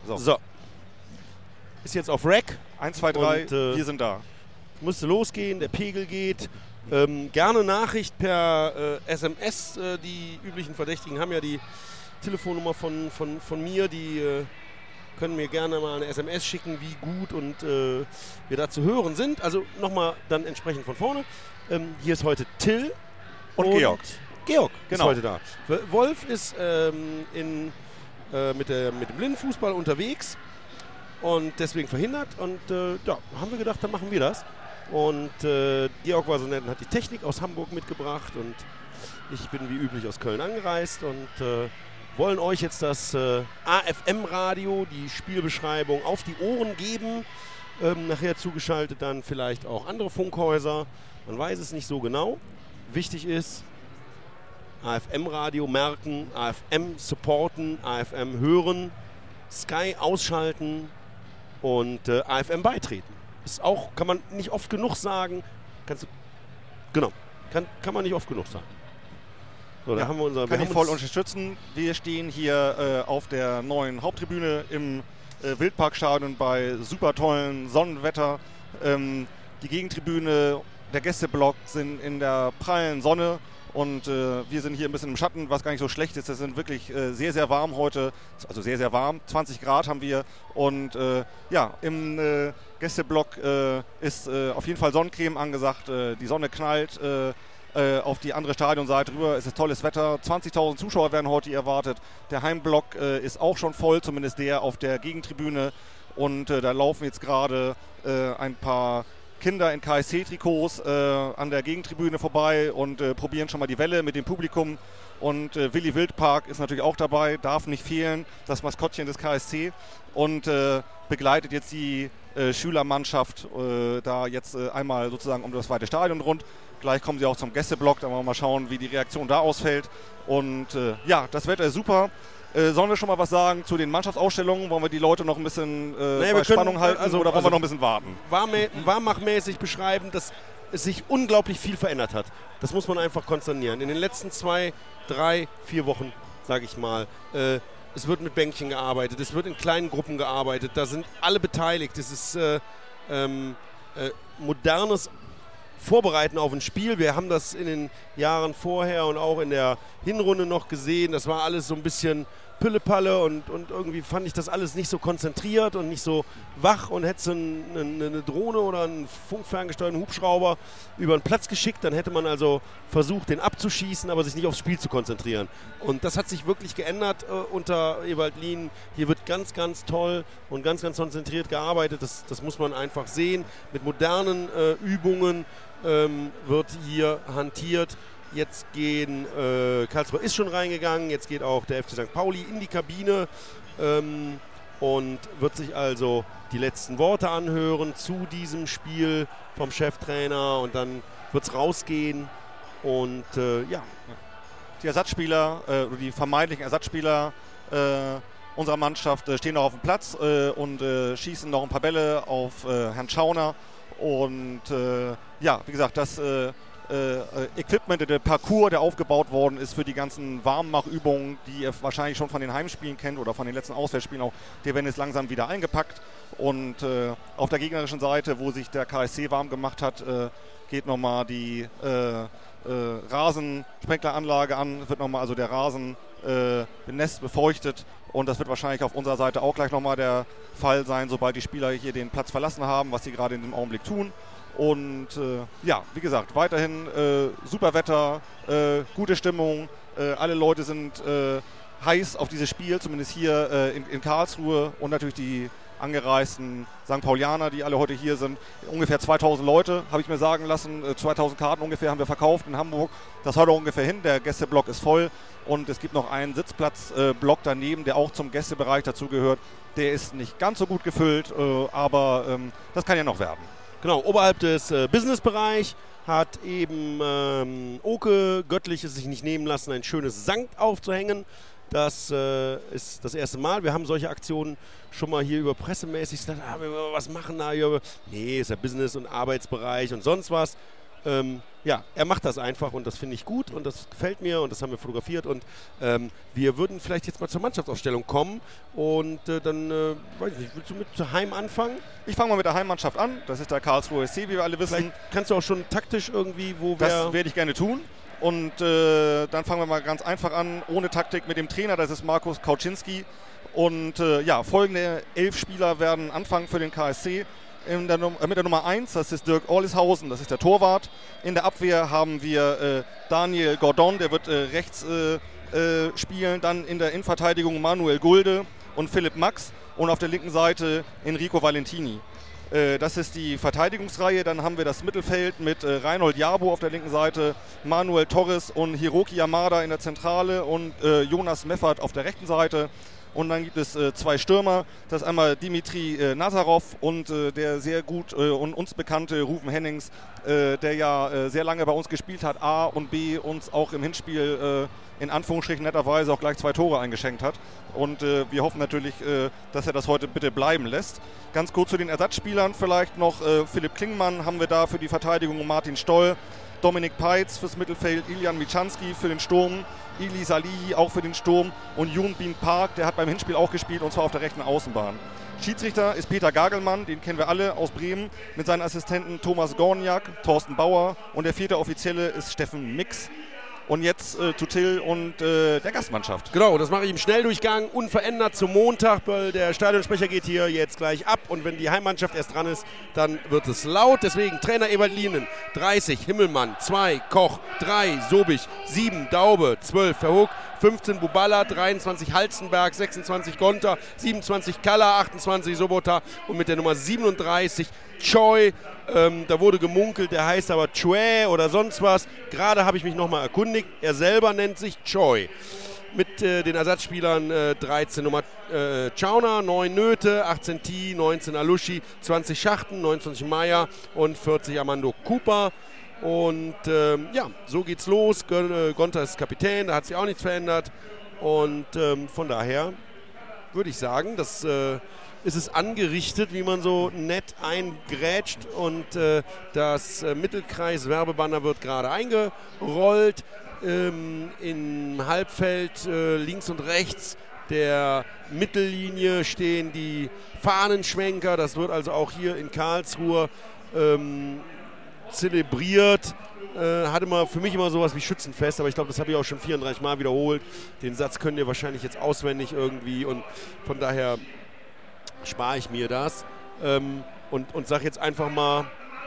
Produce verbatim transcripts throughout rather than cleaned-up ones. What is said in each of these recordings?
So. So. Ist jetzt auf Rack. eins, zwei, drei, Und, äh, wir sind da. Musste losgehen, der Pegel geht. Ähm, gerne Nachricht per äh, S M S. Äh, die üblichen Verdächtigen haben ja die Telefonnummer von, von, von mir. Die äh, können mir gerne mal eine S M S schicken, wie gut und äh, wir da zu hören sind. Also nochmal dann entsprechend von vorne. Ähm, hier ist heute Till Und, und Georg. Georg Genau. ist heute da. Wolf ist ähm, in, äh, mit, der, mit dem Blindenfußball unterwegs und deswegen verhindert. Und äh, ja, haben wir gedacht, dann machen wir das. Und äh, Georg war so nett und hat die Technik aus Hamburg mitgebracht. Und ich bin wie üblich aus Köln angereist und äh, wollen euch jetzt das äh, A F M-Radio, die Spielbeschreibung auf die Ohren geben. Ähm, nachher zugeschaltet dann vielleicht auch andere Funkhäuser. Man weiß es nicht so genau. Wichtig ist, A F M-Radio merken, A F M supporten, A F M hören, Sky ausschalten und äh, A F M beitreten. Ist auch, kann man nicht oft genug sagen. Kannst du, genau, kann, kann man nicht oft genug sagen. So, da Ja, haben wir unser, kann wir ich haben voll uns- unterstützen. Wir stehen hier äh, auf der neuen Haupttribüne im äh, Wildparkstadion bei super tollen Sonnenwetter. Ähm, die Gegentribüne, der Gästeblock sind in der prallen Sonne und äh, wir sind hier ein bisschen im Schatten, was gar nicht so schlecht ist. Es sind wirklich äh, sehr, sehr warm heute, also sehr, sehr warm. zwanzig Grad haben wir und äh, ja, im äh, Gästeblock äh, ist äh, auf jeden Fall Sonnencreme angesagt. Äh, die Sonne knallt äh, äh, auf die andere Stadionseite rüber. Es ist tolles Wetter. zwanzigtausend Zuschauer werden heute hier erwartet. Der Heimblock äh, ist auch schon voll, zumindest der auf der Gegentribüne. Und äh, da laufen jetzt gerade äh, ein paar Kinder in K S C-Trikots äh, an der Gegentribüne vorbei und äh, probieren schon mal die Welle mit dem Publikum. Und äh, Willi Wildpark ist natürlich auch dabei, darf nicht fehlen, das Maskottchen des K S C. Und äh, begleitet jetzt die äh, Schülermannschaft äh, da jetzt äh, einmal sozusagen um das zweite Stadion rund. Gleich kommen sie auch zum Gästeblock, da wollen wir mal schauen, wie die Reaktion da ausfällt. Und äh, ja, das Wetter ist super. Äh, sollen wir schon mal was sagen zu den Mannschaftsausstellungen? Wollen wir die Leute noch ein bisschen äh, Naja, bei wir können, Spannung halten also- oder wollen also- wir noch ein bisschen warten? warm- warmmachmäßig beschreiben, dass es sich unglaublich viel verändert hat. Das muss man einfach konsternieren. In den letzten zwei, drei, vier Wochen, sage ich mal, äh, es wird mit Bänkchen gearbeitet, es wird in kleinen Gruppen gearbeitet, da sind alle beteiligt. Es ist äh, ähm, äh, modernes Vorbereiten auf ein Spiel. Wir haben das in den Jahren vorher und auch in der Hinrunde noch gesehen. Das war alles so ein bisschen Pillepalle und, und irgendwie fand ich das alles nicht so konzentriert und nicht so wach und hätte so eine, eine, eine Drohne oder einen funkferngesteuerten Hubschrauber über den Platz geschickt, dann hätte man also versucht, den abzuschießen, aber sich nicht aufs Spiel zu konzentrieren. Und das hat sich wirklich geändert äh, unter Ewald Lien. Hier wird ganz, ganz toll und ganz, ganz konzentriert gearbeitet. Das, das muss man einfach sehen. Mit modernen äh, Übungen ähm, wird hier hantiert. Jetzt gehen, äh, Karlsruhe ist schon reingegangen, jetzt geht auch der F C Sankt Pauli in die Kabine ähm, und wird sich also die letzten Worte anhören zu diesem Spiel vom Cheftrainer und dann wird es rausgehen und äh, ja. Die Ersatzspieler, äh, oder die vermeintlichen Ersatzspieler äh, unserer Mannschaft äh, stehen noch auf dem Platz äh, und äh, schießen noch ein paar Bälle auf äh, Herrn Schauner. Und äh, ja, wie gesagt, das äh, äh, Equipment, der Parcours, der aufgebaut worden ist für die ganzen Warmmachübungen, die ihr wahrscheinlich schon von den Heimspielen kennt oder von den letzten Auswärtsspielen auch, die werden jetzt langsam wieder eingepackt. Und äh, auf der gegnerischen Seite, wo sich der K S C warm gemacht hat, äh, geht nochmal die äh, äh, Rasensprenkleranlage an, wird nochmal also der Rasen äh, benässt, befeuchtet und das wird wahrscheinlich auf unserer Seite auch gleich nochmal der Fall sein, sobald die Spieler hier den Platz verlassen haben, was sie gerade in dem Augenblick tun. Und äh, ja, wie gesagt, weiterhin äh, super Wetter, äh, gute Stimmung, äh, alle Leute sind äh, heiß auf dieses Spiel, zumindest hier äh, in, in Karlsruhe und natürlich die angereisten Sankt Paulianer, die alle heute hier sind. Ungefähr zweitausend Leute, habe ich mir sagen lassen. zweitausend Karten ungefähr haben wir verkauft in Hamburg. Das haut auch ungefähr hin. Der Gästeblock ist voll und es gibt noch einen Sitzplatzblock äh, daneben, der auch zum Gästebereich dazugehört. Der ist nicht ganz so gut gefüllt, äh, aber ähm, das kann ja noch werden. Genau, oberhalb des äh, Businessbereich hat eben ähm, Oke Göttliches sich nicht nehmen lassen, ein schönes Sankt aufzuhängen. Das äh, ist das erste Mal. Wir haben solche Aktionen schon mal hier über pressemäßig gesagt, ah, wir was machen da hier. Nee, ist ja Business- und Arbeitsbereich und sonst was. Ähm, ja, er macht das einfach und das finde ich gut und das gefällt mir und das haben wir fotografiert und ähm, wir würden vielleicht jetzt mal zur Mannschaftsausstellung kommen und äh, dann, äh, weiß ich nicht, willst du mit zur Heim anfangen? Ich fange mal mit der Heimmannschaft an, das ist der Karlsruher S C, wie wir alle wissen. Vielleicht kannst du auch schon taktisch irgendwie, wo wir... Das werde ich gerne tun und äh, dann fangen wir mal ganz einfach an, ohne Taktik mit dem Trainer, das ist Markus Kauczynski und äh, ja, folgende elf Spieler werden anfangen für den K S C. In der, äh, mit der Nummer eins, das ist Dirk Orlishausen, das ist der Torwart. In der Abwehr haben wir äh, Daniel Gordon, der wird äh, rechts äh, äh, spielen. Dann in der Innenverteidigung Manuel Gulde und Philipp Max. Und auf der linken Seite Enrico Valentini. Äh, das ist die Verteidigungsreihe. Dann haben wir das Mittelfeld mit äh, Reinhold Jabo auf der linken Seite, Manuel Torres und Hiroki Yamada in der Zentrale und äh, Jonas Meffert auf der rechten Seite. Und dann gibt es äh, zwei Stürmer, das ist einmal Dimitri äh, Nazarov und äh, der sehr gut äh, und uns bekannte Ruven Hennings, äh, der ja äh, sehr lange bei uns gespielt hat, A und B uns auch im Hinspiel äh, in Anführungsstrichen netterweise auch gleich zwei Tore eingeschenkt hat. Und äh, wir hoffen natürlich, äh, dass er das heute bitte bleiben lässt. Ganz kurz zu den Ersatzspielern vielleicht noch, äh, Philipp Klingmann haben wir da für die Verteidigung, Martin Stoll, Dominik Peitz fürs Mittelfeld, Ilian Michanski für den Sturm, Ili Salihi auch für den Sturm und Yoon Bin Park, der hat beim Hinspiel auch gespielt und zwar auf der rechten Außenbahn. Schiedsrichter ist Peter Gagelmann, den kennen wir alle aus Bremen, mit seinen Assistenten Thomas Gorniak, Thorsten Bauer und der vierte Offizielle ist Steffen Mix. Und jetzt äh, zu Till und äh, der Gastmannschaft. Genau, das mache ich im Schnelldurchgang, unverändert zum Montag, weil der Stadionsprecher geht hier jetzt gleich ab und wenn die Heimmannschaft erst dran ist, dann wird es laut. Deswegen Trainer Ewald Lienen, dreißig Himmelmann, zwei Koch, drei Sobich, sieben Daube, zwölf Verhoek, fünfzehn Buballa, dreiundzwanzig Halzenberg, sechsundzwanzig Gonter, siebenundzwanzig Kalla, achtundzwanzig Sobota und mit der Nummer siebenunddreißig Choi. Ähm, da wurde gemunkelt, der heißt aber Chue oder sonst was. Gerade habe ich mich nochmal erkundigt. Er selber nennt sich Choi. Mit äh, den Ersatzspielern äh, dreizehn Nummer äh, Chauner, neun Nöte, achtzehn T, neunzehn Alushi, zwanzig Schachten, neunundzwanzig Maya und vierzig Armando Cooper. Und ähm, ja, so geht's los. Gonter ist Kapitän, da hat sich auch nichts verändert. Und ähm, von daher würde ich sagen, dass äh, ist es angerichtet, wie man so nett eingrätscht. Und äh, das äh, Mittelkreis-Werbebanner wird gerade eingerollt. Ähm, im Halbfeld äh, links und rechts der Mittellinie stehen die Fahnenschwenker. Das wird also auch hier in Karlsruhe ähm, zelebriert. Äh, hatte mal für mich immer sowas wie Schützenfest, aber ich glaube, das habe ich auch schon vierunddreißig Mal wiederholt. Den Satz könnt ihr wahrscheinlich jetzt auswendig irgendwie und von daher spare ich mir das ähm, und, und sage jetzt einfach mal,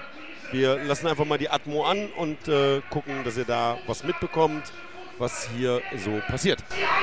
wir lassen einfach mal die Atmo an und äh, gucken, dass ihr da was mitbekommt, was hier so passiert.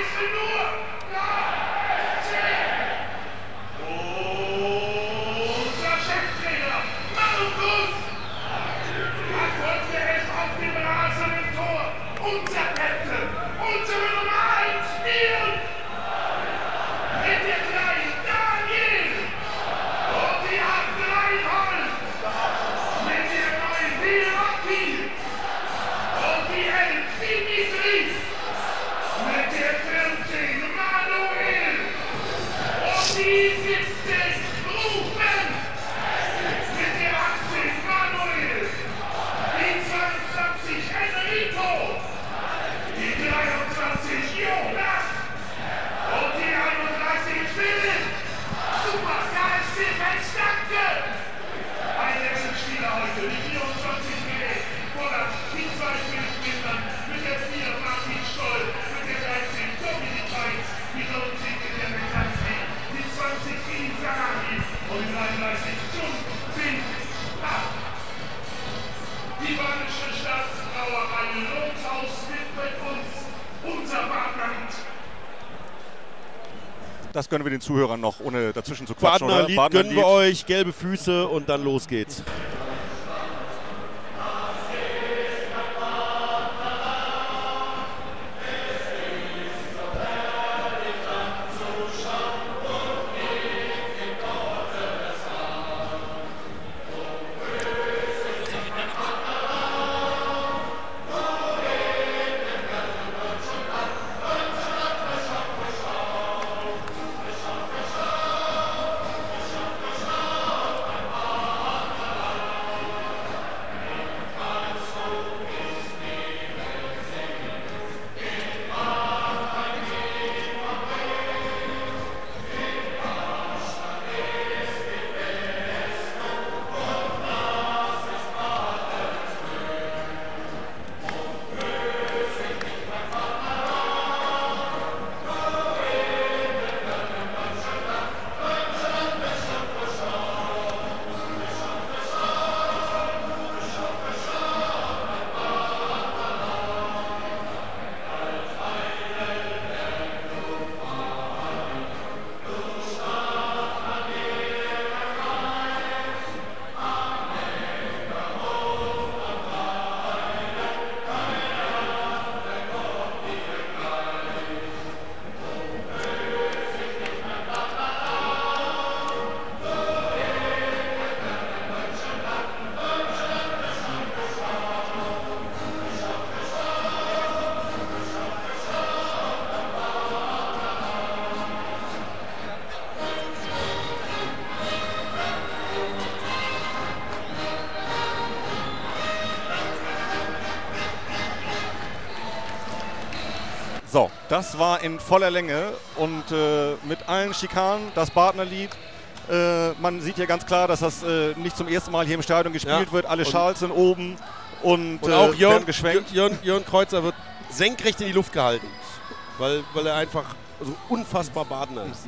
Das gönnen wir den Zuhörern noch, ohne dazwischen zu quatschen. Badener Lied gönnen wir euch, gelbe Füße und dann los geht's. So, das war in voller Länge und äh, mit allen Schikanen, das Partnerlied. Äh, man sieht hier ganz klar, dass das äh, nicht zum ersten Mal hier im Stadion gespielt Ja. wird. Alle Und- Schals sind oben und, Und äh, auch werden Jörn, geschwenkt. Jörn, Jörn Kreuzer wird senkrecht in die Luft gehalten, weil, weil er einfach so unfassbar Badener ist.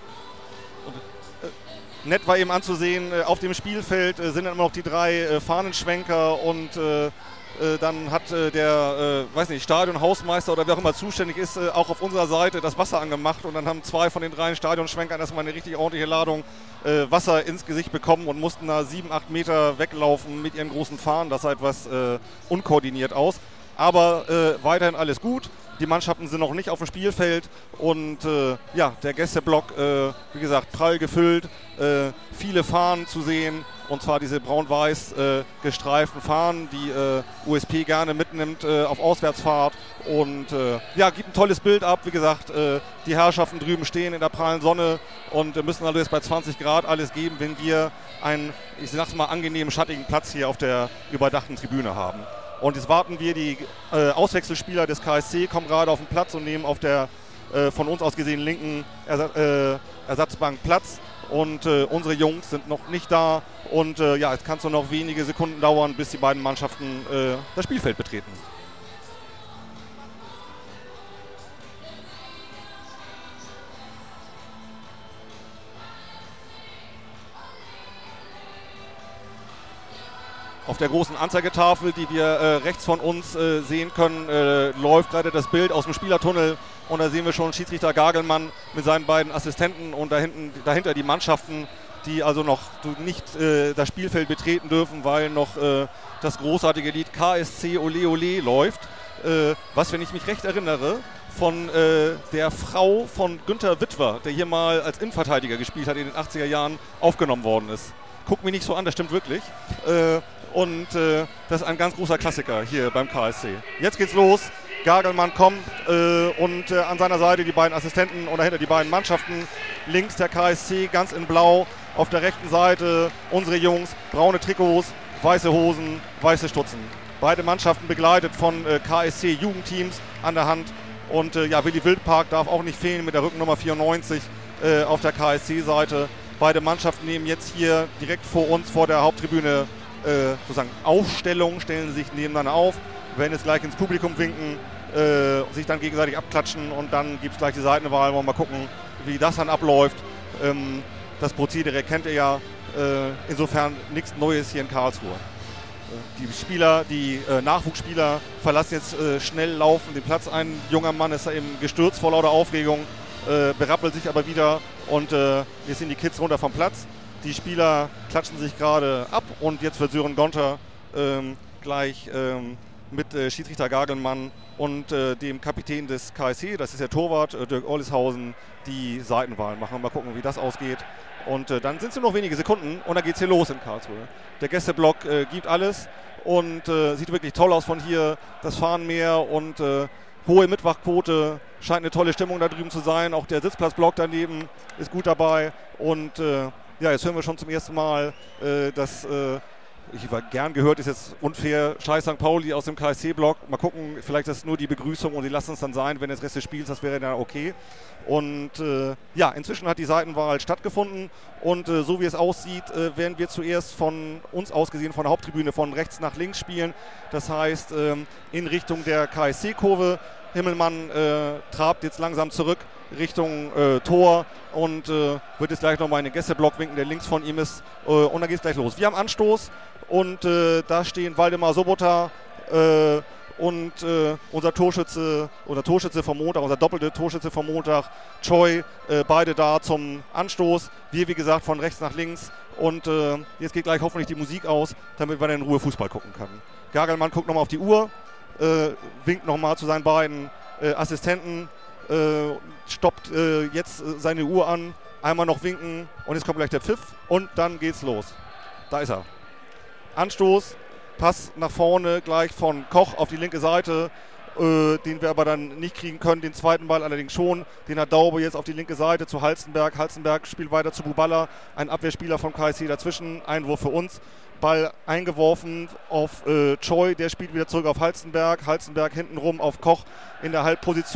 Nett war eben anzusehen, äh, auf dem Spielfeld äh, sind dann immer noch die drei äh, Fahnenschwenker und äh, äh, dann hat äh, der, äh, weiß nicht, Stadionhausmeister oder wer auch immer zuständig ist, äh, auch auf unserer Seite das Wasser angemacht und dann haben zwei von den drei Stadionschwenkern erstmal eine richtig ordentliche Ladung äh, Wasser ins Gesicht bekommen und mussten da sieben, acht Meter weglaufen mit ihren großen Fahnen. Das sah etwas äh, unkoordiniert aus. Aber äh, weiterhin alles gut. Die Mannschaften sind noch nicht auf dem Spielfeld und äh, ja, der Gästeblock, äh, wie gesagt, prall gefüllt, äh, viele Fahnen zu sehen und zwar diese braun-weiß äh, gestreiften Fahnen, die äh, U S P gerne mitnimmt äh, auf Auswärtsfahrt und äh, ja, gibt ein tolles Bild ab. Wie gesagt, äh, die Herrschaften drüben stehen in der prallen Sonne und äh, müssen also jetzt bei zwanzig Grad alles geben, wenn wir einen, ich sag's mal, angenehmen, schattigen Platz hier auf der überdachten Tribüne haben. Und jetzt warten wir, die äh, Auswechselspieler des K S C kommen gerade auf den Platz und nehmen auf der äh, von uns aus gesehen linken Ersa äh, Ersatzbank Platz. Und äh, unsere Jungs sind noch nicht da. Und äh, ja, jetzt kann es nur noch wenige Sekunden dauern, bis die beiden Mannschaften äh, das Spielfeld betreten. Auf der großen Anzeigetafel, die wir äh, rechts von uns äh, sehen können, äh, läuft gerade das Bild aus dem Spielertunnel. Und da sehen wir schon Schiedsrichter Gagelmann mit seinen beiden Assistenten und da hinten, dahinter die Mannschaften, die also noch nicht äh, das Spielfeld betreten dürfen, weil noch äh, das großartige Lied K S C Ole Ole läuft. Äh, was, wenn ich mich recht erinnere, von äh, der Frau von Günther Wittwer, der hier mal als Innenverteidiger gespielt hat in den achtziger Jahren, aufgenommen worden ist. Guck mich nicht so an, das stimmt wirklich. Äh, und äh, das ist ein ganz großer Klassiker hier beim K S C. Jetzt geht's los. Gagelmann kommt äh, und äh, an seiner Seite die beiden Assistenten und dahinter die beiden Mannschaften. Links der K S C ganz in blau. Auf der rechten Seite unsere Jungs, braune Trikots, weiße Hosen, weiße Stutzen. Beide Mannschaften begleitet von äh, K S C-Jugendteams an der Hand. Und äh, ja, Willi Wildpark darf auch nicht fehlen mit der Rückennummer vierundneunzig äh, auf der K S C-Seite. Beide Mannschaften nehmen jetzt hier direkt vor uns, vor der Haupttribüne, äh, sozusagen Aufstellung, stellen sich nebeneinander auf, werden jetzt gleich ins Publikum winken, äh, sich dann gegenseitig abklatschen und dann gibt es gleich die Seitenwahl. Wollen wir mal gucken, wie das dann abläuft. Ähm, das Prozedere kennt ihr ja, äh, insofern nichts Neues hier in Karlsruhe. Äh, die Spieler, die äh, Nachwuchsspieler verlassen jetzt äh, schnell laufend den Platz. Ein junger Mann ist da eben gestürzt vor lauter Aufregung, äh, berappelt sich aber wieder und äh, jetzt sind die Kids runter vom Platz. Die Spieler klatschen sich gerade ab und jetzt wird Sören Gonter ähm, gleich ähm, mit äh, Schiedsrichter Gagelmann und äh, dem Kapitän des K S C, das ist der Torwart, äh, Dirk Orlishausen, die Seitenwahl machen. Mal gucken, wie das ausgeht. Und äh, dann sind es nur noch wenige Sekunden und dann geht es hier los in Karlsruhe. Der Gästeblock äh, gibt alles und äh, sieht wirklich toll aus von hier. Das Fahnenmeer und äh, hohe Mitwachquote, scheint eine tolle Stimmung da drüben zu sein. Auch der Sitzplatzblock daneben ist gut dabei. Und äh, ja, jetzt hören wir schon zum ersten Mal, äh, dass, äh, ich war gern gehört, ist jetzt unfair, Scheiß Sankt Pauli aus dem K S C-Block. Mal gucken, vielleicht ist es nur die Begrüßung und die lassen es dann sein, wenn das Rest des Spiels, das wäre dann okay. Und äh, ja, inzwischen hat die Seitenwahl stattgefunden und äh, so wie es aussieht, äh, werden wir zuerst von uns aus gesehen von der Haupttribüne von rechts nach links spielen. Das heißt, ähm, in Richtung der K S C-Kurve. Himmelmann äh, trabt jetzt langsam zurück Richtung äh, Tor und äh, wird jetzt gleich nochmal in den Gästeblock winken, der links von ihm ist. Äh, und dann geht es gleich los. Wir haben Anstoß und äh, da stehen Waldemar Sobota äh, und äh, unser Torschütze, unser Torschütze vom Montag, unser doppelte Torschütze vom Montag, Choi, äh, beide da zum Anstoß. Wir, wie gesagt, von rechts nach links. Und äh, jetzt geht gleich hoffentlich die Musik aus, damit man in Ruhe Fußball gucken kann. Gagelmann guckt nochmal auf die Uhr. Äh, winkt nochmal zu seinen beiden äh, Assistenten, äh, stoppt äh, jetzt äh, seine Uhr an, einmal noch winken und jetzt kommt gleich der Pfiff und dann geht's los. Da ist er. Anstoß, Pass nach vorne gleich von Koch auf die linke Seite, äh, den wir aber dann nicht kriegen können, den zweiten Ball allerdings schon. Den hat Daube jetzt auf die linke Seite zu Halstenberg. Halstenberg spielt weiter zu Buballa, ein Abwehrspieler vom K S C dazwischen, Einwurf für uns. Ball eingeworfen auf äh, Choi, der spielt wieder zurück auf Halstenberg. Halstenberg hintenrum auf Koch in der Halbposition,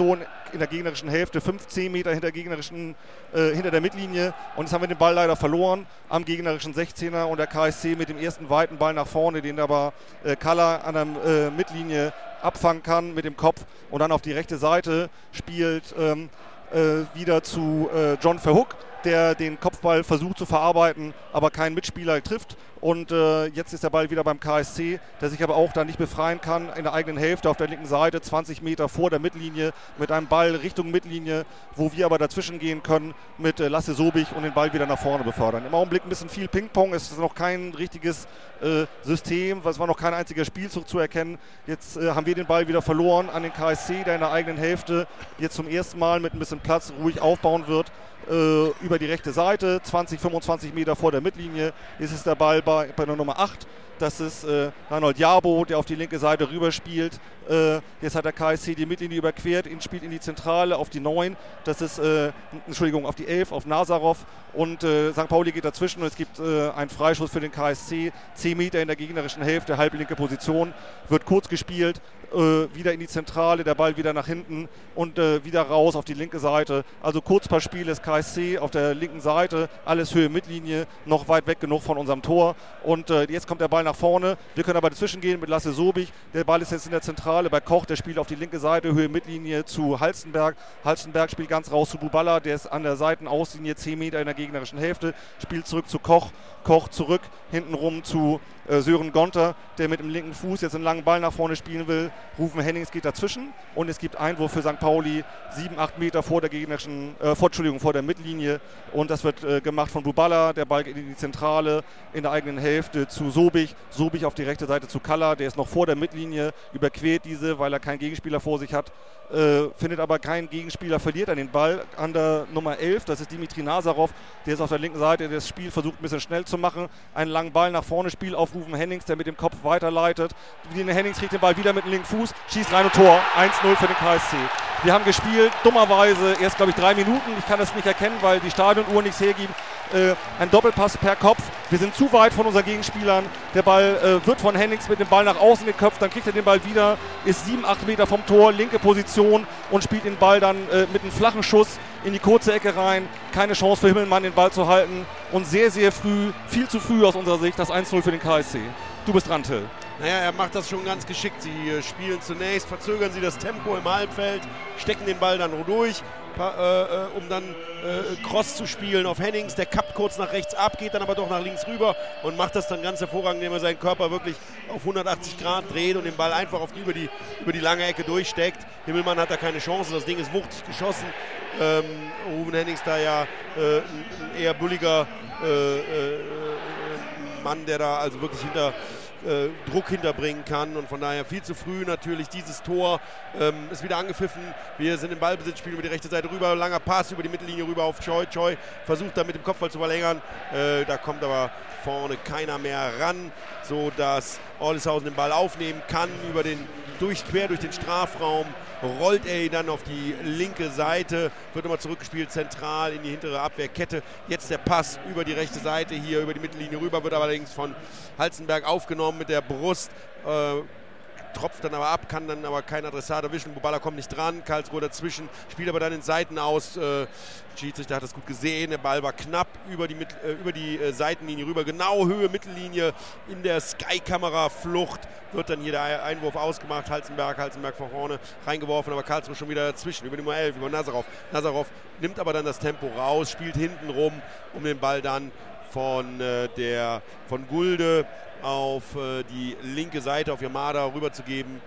in der gegnerischen Hälfte, fünfzehn Meter hinter, gegnerischen, äh, hinter der Mittellinie. Und jetzt haben wir den Ball leider verloren am gegnerischen sechzehner und der K S C mit dem ersten weiten Ball nach vorne, den aber äh, Kalla an der äh, Mittellinie abfangen kann mit dem Kopf und dann auf die rechte Seite spielt ähm, äh, wieder zu äh, John Verhoek, der den Kopfball versucht zu verarbeiten, aber keinen Mitspieler trifft. Und äh, jetzt ist der Ball wieder beim K S C, der sich aber auch da nicht befreien kann in der eigenen Hälfte auf der linken Seite, zwanzig Meter vor der Mittellinie, mit einem Ball Richtung Mittellinie, wo wir aber dazwischen gehen können mit äh, Lasse Sobich und den Ball wieder nach vorne befördern. Im Augenblick ein bisschen viel Ping-Pong, es ist noch kein richtiges äh, System, es war noch kein einziger Spielzug zu erkennen. Jetzt äh, haben wir den Ball wieder verloren an den K S C, der in der eigenen Hälfte jetzt zum ersten Mal mit ein bisschen Platz ruhig aufbauen wird. Über die rechte Seite, zwanzig, fünfundzwanzig Meter vor der Mittellinie, ist es der Ball bei, bei der Nummer acht. Das ist äh, Reinhold Jabo, der auf die linke Seite rüber spielt. Äh, jetzt hat der K S C die Mittellinie überquert, ihn spielt in die Zentrale auf die neun. Das ist, äh, Entschuldigung, auf die elf, auf Nazarov. Und äh, Sankt Pauli geht dazwischen und es gibt äh, einen Freischuss für den K S C. zehn Meter in der gegnerischen Hälfte, halblinke Position. Wird kurz gespielt, äh, wieder in die Zentrale, der Ball wieder nach hinten und äh, wieder raus auf die linke Seite. Also Kurzpassspiel des K S C auf der linken Seite, alles Höhe Mittellinie, noch weit weg genug von unserem Tor. Und äh, jetzt kommt der Ball nach vorne. Wir können aber dazwischen gehen mit Lasse Sobich. Der Ball ist jetzt in der Zentrale bei Koch, der spielt auf die linke Seite, Höhe Mittellinie zu Halstenberg. Halstenberg spielt ganz raus zu Buballa, der ist an der Seitenauslinie zehn Meter in der gegnerischen Hälfte, spielt zurück zu Koch. Koch zurück, hintenrum zu äh, Sören Gonter, der mit dem linken Fuß jetzt einen langen Ball nach vorne spielen will. Rufen Hennings geht dazwischen und es gibt Einwurf für Sankt Pauli, sieben, acht Meter vor der gegnerischen, äh, vor, Entschuldigung, vor der Mittellinie. Und das wird äh, gemacht von Buballa, der Ball geht in die Zentrale, in der eigenen Hälfte zu Sobich. Sobich auf die rechte Seite zu Kalla, der ist noch vor der Mittellinie, überquert diese, weil er keinen Gegenspieler vor sich hat. Äh, findet aber keinen Gegenspieler, verliert an den Ball an der Nummer elf, das ist Dimitri Nazarov, der ist auf der linken Seite, der das Spiel versucht ein bisschen schnell zu machen, einen langen Ball nach vorne, Spiel aufrufen Hennings, der mit dem Kopf weiterleitet, Hennings kriegt den Ball wieder mit dem linken Fuß, schießt rein und Tor, eins null für den K S C. Wir haben gespielt, dummerweise erst glaube ich drei Minuten, ich kann das nicht erkennen, weil die Stadionuhr nichts hergibt, äh, ein Doppelpass per Kopf, wir sind zu weit von unseren Gegenspielern, der Ball äh, wird von Hennings mit dem Ball nach außen geköpft, dann kriegt er den Ball wieder, ist sieben, acht Meter vom Tor, linke Position und spielt den Ball dann äh, mit einem flachen Schuss in die kurze Ecke rein. Keine Chance für Himmelmann, den Ball zu halten. Und sehr, sehr früh, viel zu früh aus unserer Sicht, das eins null für den K S C. Du bist dran, Till. Naja, er macht das schon ganz geschickt. Sie äh, spielen zunächst, verzögern sie das Tempo im Halbfeld, stecken den Ball dann durch, äh, äh, um dann äh, Cross zu spielen auf Hennings. Der kappt kurz nach rechts ab, geht dann aber doch nach links rüber und macht das dann ganz hervorragend, indem er seinen Körper wirklich auf hundertachtzig Grad dreht und den Ball einfach auf die, über, die, über die lange Ecke durchsteckt. Himmelmann hat da keine Chance, das Ding ist wuchtig geschossen. Ähm, Ruben Hennings da ja äh, ein eher bulliger äh, äh, Mann, der da also wirklich hinter Äh, Druck hinterbringen kann und von daher viel zu früh natürlich dieses Tor ähm, ist wieder angepfiffen. Wir sind im Ballbesitz, spielen über die rechte Seite rüber, langer Pass über die Mittellinie rüber auf Choi. Choi versucht da mit dem Kopfball zu verlängern, äh, da kommt aber vorne keiner mehr ran, so dass Orlishausen den Ball aufnehmen kann, über den durch, quer durch den Strafraum, rollt er ihn dann auf die linke Seite, wird nochmal zurückgespielt, zentral in die hintere Abwehrkette. Jetzt der Pass über die rechte Seite hier, über die Mittellinie rüber, wird allerdings von Halzenberg aufgenommen mit der Brust, äh, tropft dann aber ab, kann dann aber kein Adressat erwischen. Buballa kommt nicht dran, Karlsruhe dazwischen, spielt aber dann in Seiten aus. Äh, Schiedsrichter hat das gut gesehen, der Ball war knapp über die, Mit äh, über die äh, Seitenlinie rüber, genau Höhe Mittellinie in der Sky-Kamera-Flucht wird dann hier der Einwurf ausgemacht. Halzenberg, Halzenberg von vorne reingeworfen, aber Karlsruhe schon wieder dazwischen, über die Nummer elf, über Nazarov. Nazarov nimmt aber dann das Tempo raus, spielt hinten rum, um den Ball dann von, äh, der, von Gulde auf äh, die linke Seite, auf Yamada rüberzugeben.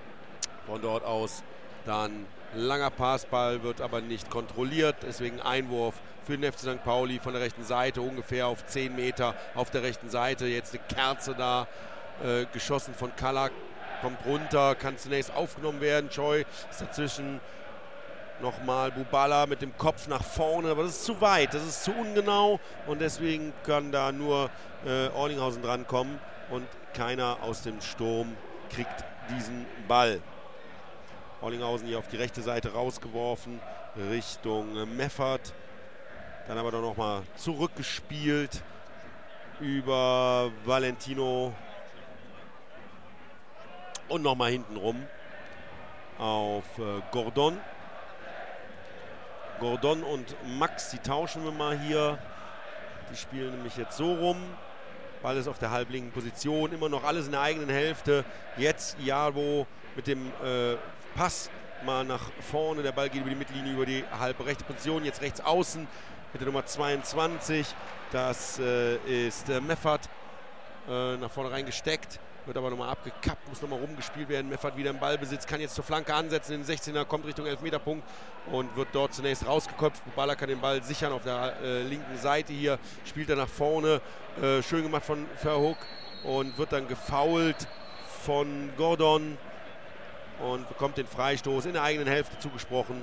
Von dort aus dann langer Passball, wird aber nicht kontrolliert. Deswegen Einwurf für den F C Sankt Pauli von der rechten Seite, ungefähr auf zehn Meter auf der rechten Seite. Jetzt eine Kerze da, äh, geschossen von Kalla, kommt runter, kann zunächst aufgenommen werden. Choi ist dazwischen. Nochmal Buballa mit dem Kopf nach vorne, aber das ist zu weit, das ist zu ungenau und deswegen kann da nur äh, Orlinghausen drankommen und keiner aus dem Sturm kriegt diesen Ball. Orlinghausen hier auf die rechte Seite rausgeworfen, Richtung äh, Meffert, dann aber doch nochmal zurückgespielt über Valentino und nochmal hinten rum auf äh, Gordon. Gordon und Max, die tauschen wir mal hier. Die spielen nämlich jetzt so rum. Ball ist auf der halblinken Position, immer noch alles in der eigenen Hälfte. Jetzt Jabo mit dem äh, Pass mal nach vorne. Der Ball geht über die Mittellinie, über die halbe rechte Position. Jetzt rechts außen mit der Nummer zweiundzwanzig. Das äh, ist äh, Meffert. Äh, nach vorne reingesteckt. Wird aber nochmal abgekappt, muss nochmal rumgespielt werden. Meffert wieder im Ballbesitz, kann jetzt zur Flanke ansetzen. In den sechzehner, kommt Richtung Elfmeterpunkt und wird dort zunächst rausgeköpft. Bubala kann den Ball sichern auf der äh, linken Seite hier. Spielt er nach vorne. Äh, schön gemacht von Verhoek und wird dann gefoult von Gordon und bekommt den Freistoß in der eigenen Hälfte zugesprochen.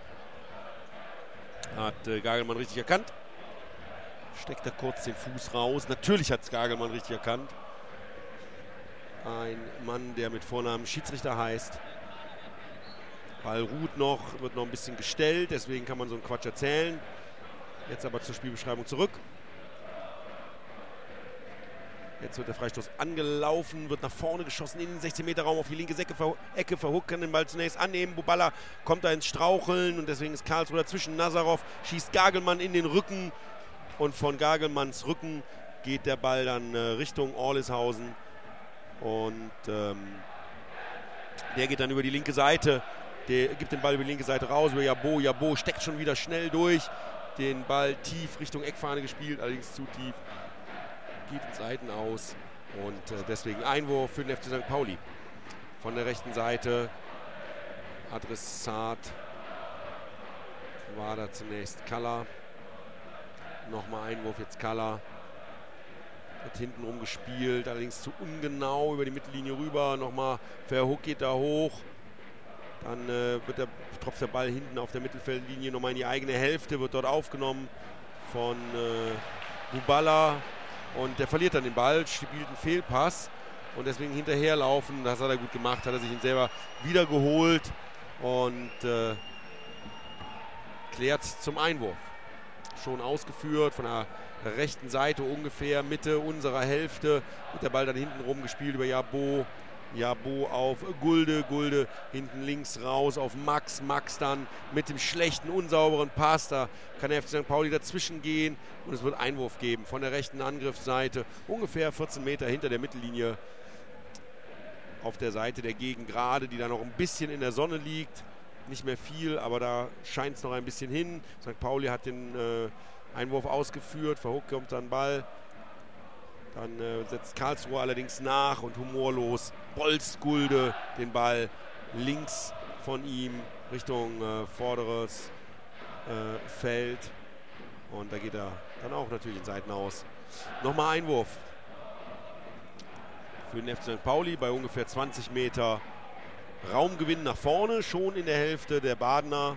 Hat äh, Gagelmann richtig erkannt. Steckt er kurz den Fuß raus. Natürlich hat es Gagelmann richtig erkannt. Ein Mann, der mit Vornamen Schiedsrichter heißt. Ball ruht noch, wird noch ein bisschen gestellt, deswegen kann man so einen Quatsch erzählen. Jetzt aber zur Spielbeschreibung zurück. Jetzt wird der Freistoß angelaufen, wird nach vorne geschossen in den sechzehn Meter Raum auf die linke Ecke. Ecke Verhoek kann den Ball zunächst annehmen. Bubala kommt da ins Straucheln und deswegen ist Karlsruhe dazwischen. Nazarov schießt Gagelmann in den Rücken und von Gagelmanns Rücken geht der Ball dann äh, Richtung Orlishausen. Und ähm, der geht dann über die linke Seite, der gibt den Ball über die linke Seite raus, über Jabo. Jabo steckt schon wieder schnell durch, den Ball tief Richtung Eckfahne gespielt, allerdings zu tief, geht in Seiten aus und äh, deswegen Einwurf für den F C Sankt Pauli. Von der rechten Seite, Adressat war da zunächst Kalla, nochmal Einwurf, jetzt Kalla. Wird hinten rum gespielt, allerdings zu ungenau über die Mittellinie rüber. Nochmal Verhoek geht da hoch. Dann äh, wird der, tropft der Ball hinten auf der Mittelfeldlinie nochmal in die eigene Hälfte. Wird dort aufgenommen von äh, Bubala. Und der verliert dann den Ball, spielt einen Fehlpass. Und deswegen hinterherlaufen. Das hat er gut gemacht, hat er sich ihn selber wieder geholt. Und äh, klärt zum Einwurf. Schon ausgeführt von der rechten Seite ungefähr, Mitte unserer Hälfte. Wird der Ball dann hinten rum gespielt über Jabo. Jabo auf Gulde. Gulde hinten links raus auf Max. Max dann mit dem schlechten, unsauberen Pass. Da kann der F C Sankt Pauli dazwischen gehen und es wird Einwurf geben von der rechten Angriffsseite. Ungefähr vierzehn Meter hinter der Mittellinie. Auf der Seite der Gegengrade, die da noch ein bisschen in der Sonne liegt. Nicht mehr viel, aber da scheint es noch ein bisschen hin. Sankt Pauli hat den äh, Einwurf ausgeführt, Verhoek kommt dann Ball. Dann äh, setzt Karlsruhe allerdings nach und humorlos bolzt Gulde den Ball links von ihm Richtung äh, vorderes äh, Feld. Und da geht er dann auch natürlich in Seiten aus. Nochmal Einwurf für den F C Sankt Pauli bei ungefähr zwanzig Meter Raumgewinn nach vorne, schon in der Hälfte der Badener.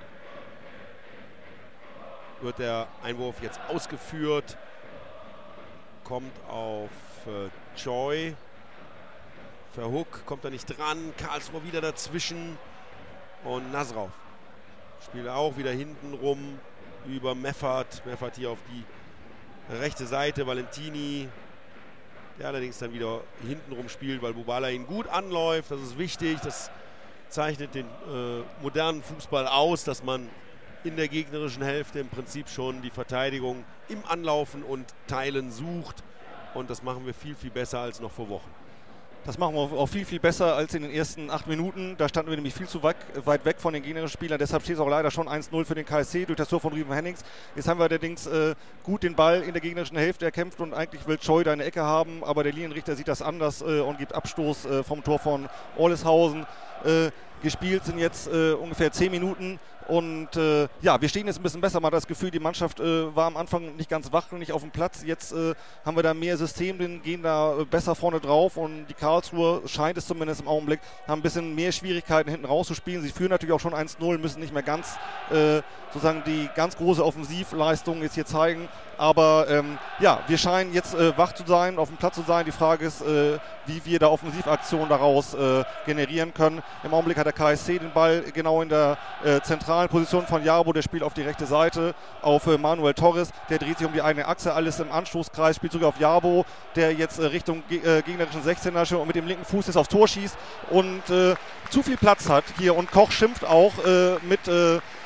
Wird der Einwurf jetzt ausgeführt, kommt auf äh, Joy. Verhoek kommt da nicht dran, Karlsruhe wieder dazwischen und Nazarov spielt auch wieder hinten rum über Meffert. Meffert hier auf die rechte Seite, Valentini, der allerdings dann wieder hinten rum spielt, weil Bubala ihn gut anläuft. Das ist wichtig, das zeichnet den äh, modernen Fußball aus, dass man in der gegnerischen Hälfte im Prinzip schon die Verteidigung im Anlaufen und Teilen sucht. Und das machen wir viel, viel besser als noch vor Wochen. Das machen wir auch viel, viel besser als in den ersten acht Minuten. Da standen wir nämlich viel zu weit, weit weg von den gegnerischen Spielern. Deshalb steht es auch leider schon eins null für den K S C durch das Tor von Ruben Hennings. Jetzt haben wir allerdings äh, gut den Ball in der gegnerischen Hälfte erkämpft und eigentlich will Choi da eine Ecke haben. Aber der Linienrichter sieht das anders äh, und gibt Abstoß äh, vom Tor von Orlishausen. Äh, gespielt sind jetzt äh, ungefähr zehn Minuten. Und äh, ja, wir stehen jetzt ein bisschen besser. Man hat das Gefühl, die Mannschaft äh, war am Anfang nicht ganz wach und nicht auf dem Platz. Jetzt äh, haben wir da mehr System drin, gehen da äh, besser vorne drauf. Und die Karlsruhe, scheint es zumindest im Augenblick, haben ein bisschen mehr Schwierigkeiten hinten rauszuspielen. Sie führen natürlich auch schon eins null, müssen nicht mehr ganz äh, sozusagen die ganz große Offensivleistung jetzt hier zeigen. Aber ähm, ja, wir scheinen jetzt äh, wach zu sein, auf dem Platz zu sein. Die Frage ist, äh, wie wir da Offensivaktionen daraus äh, generieren können. Im Augenblick hat der K S C den Ball genau in der äh, zentralen Position von Jabo. Der spielt auf die rechte Seite auf äh, Manuel Torres. Der dreht sich um die eigene Achse, alles im Anstoßkreis, spielt sogar auf Jabo, der jetzt äh, Richtung ge äh, gegnerischen sechzehner und mit dem linken Fuß jetzt aufs Tor schießt und äh, zu viel Platz hat hier. Und Koch schimpft auch äh, mit äh,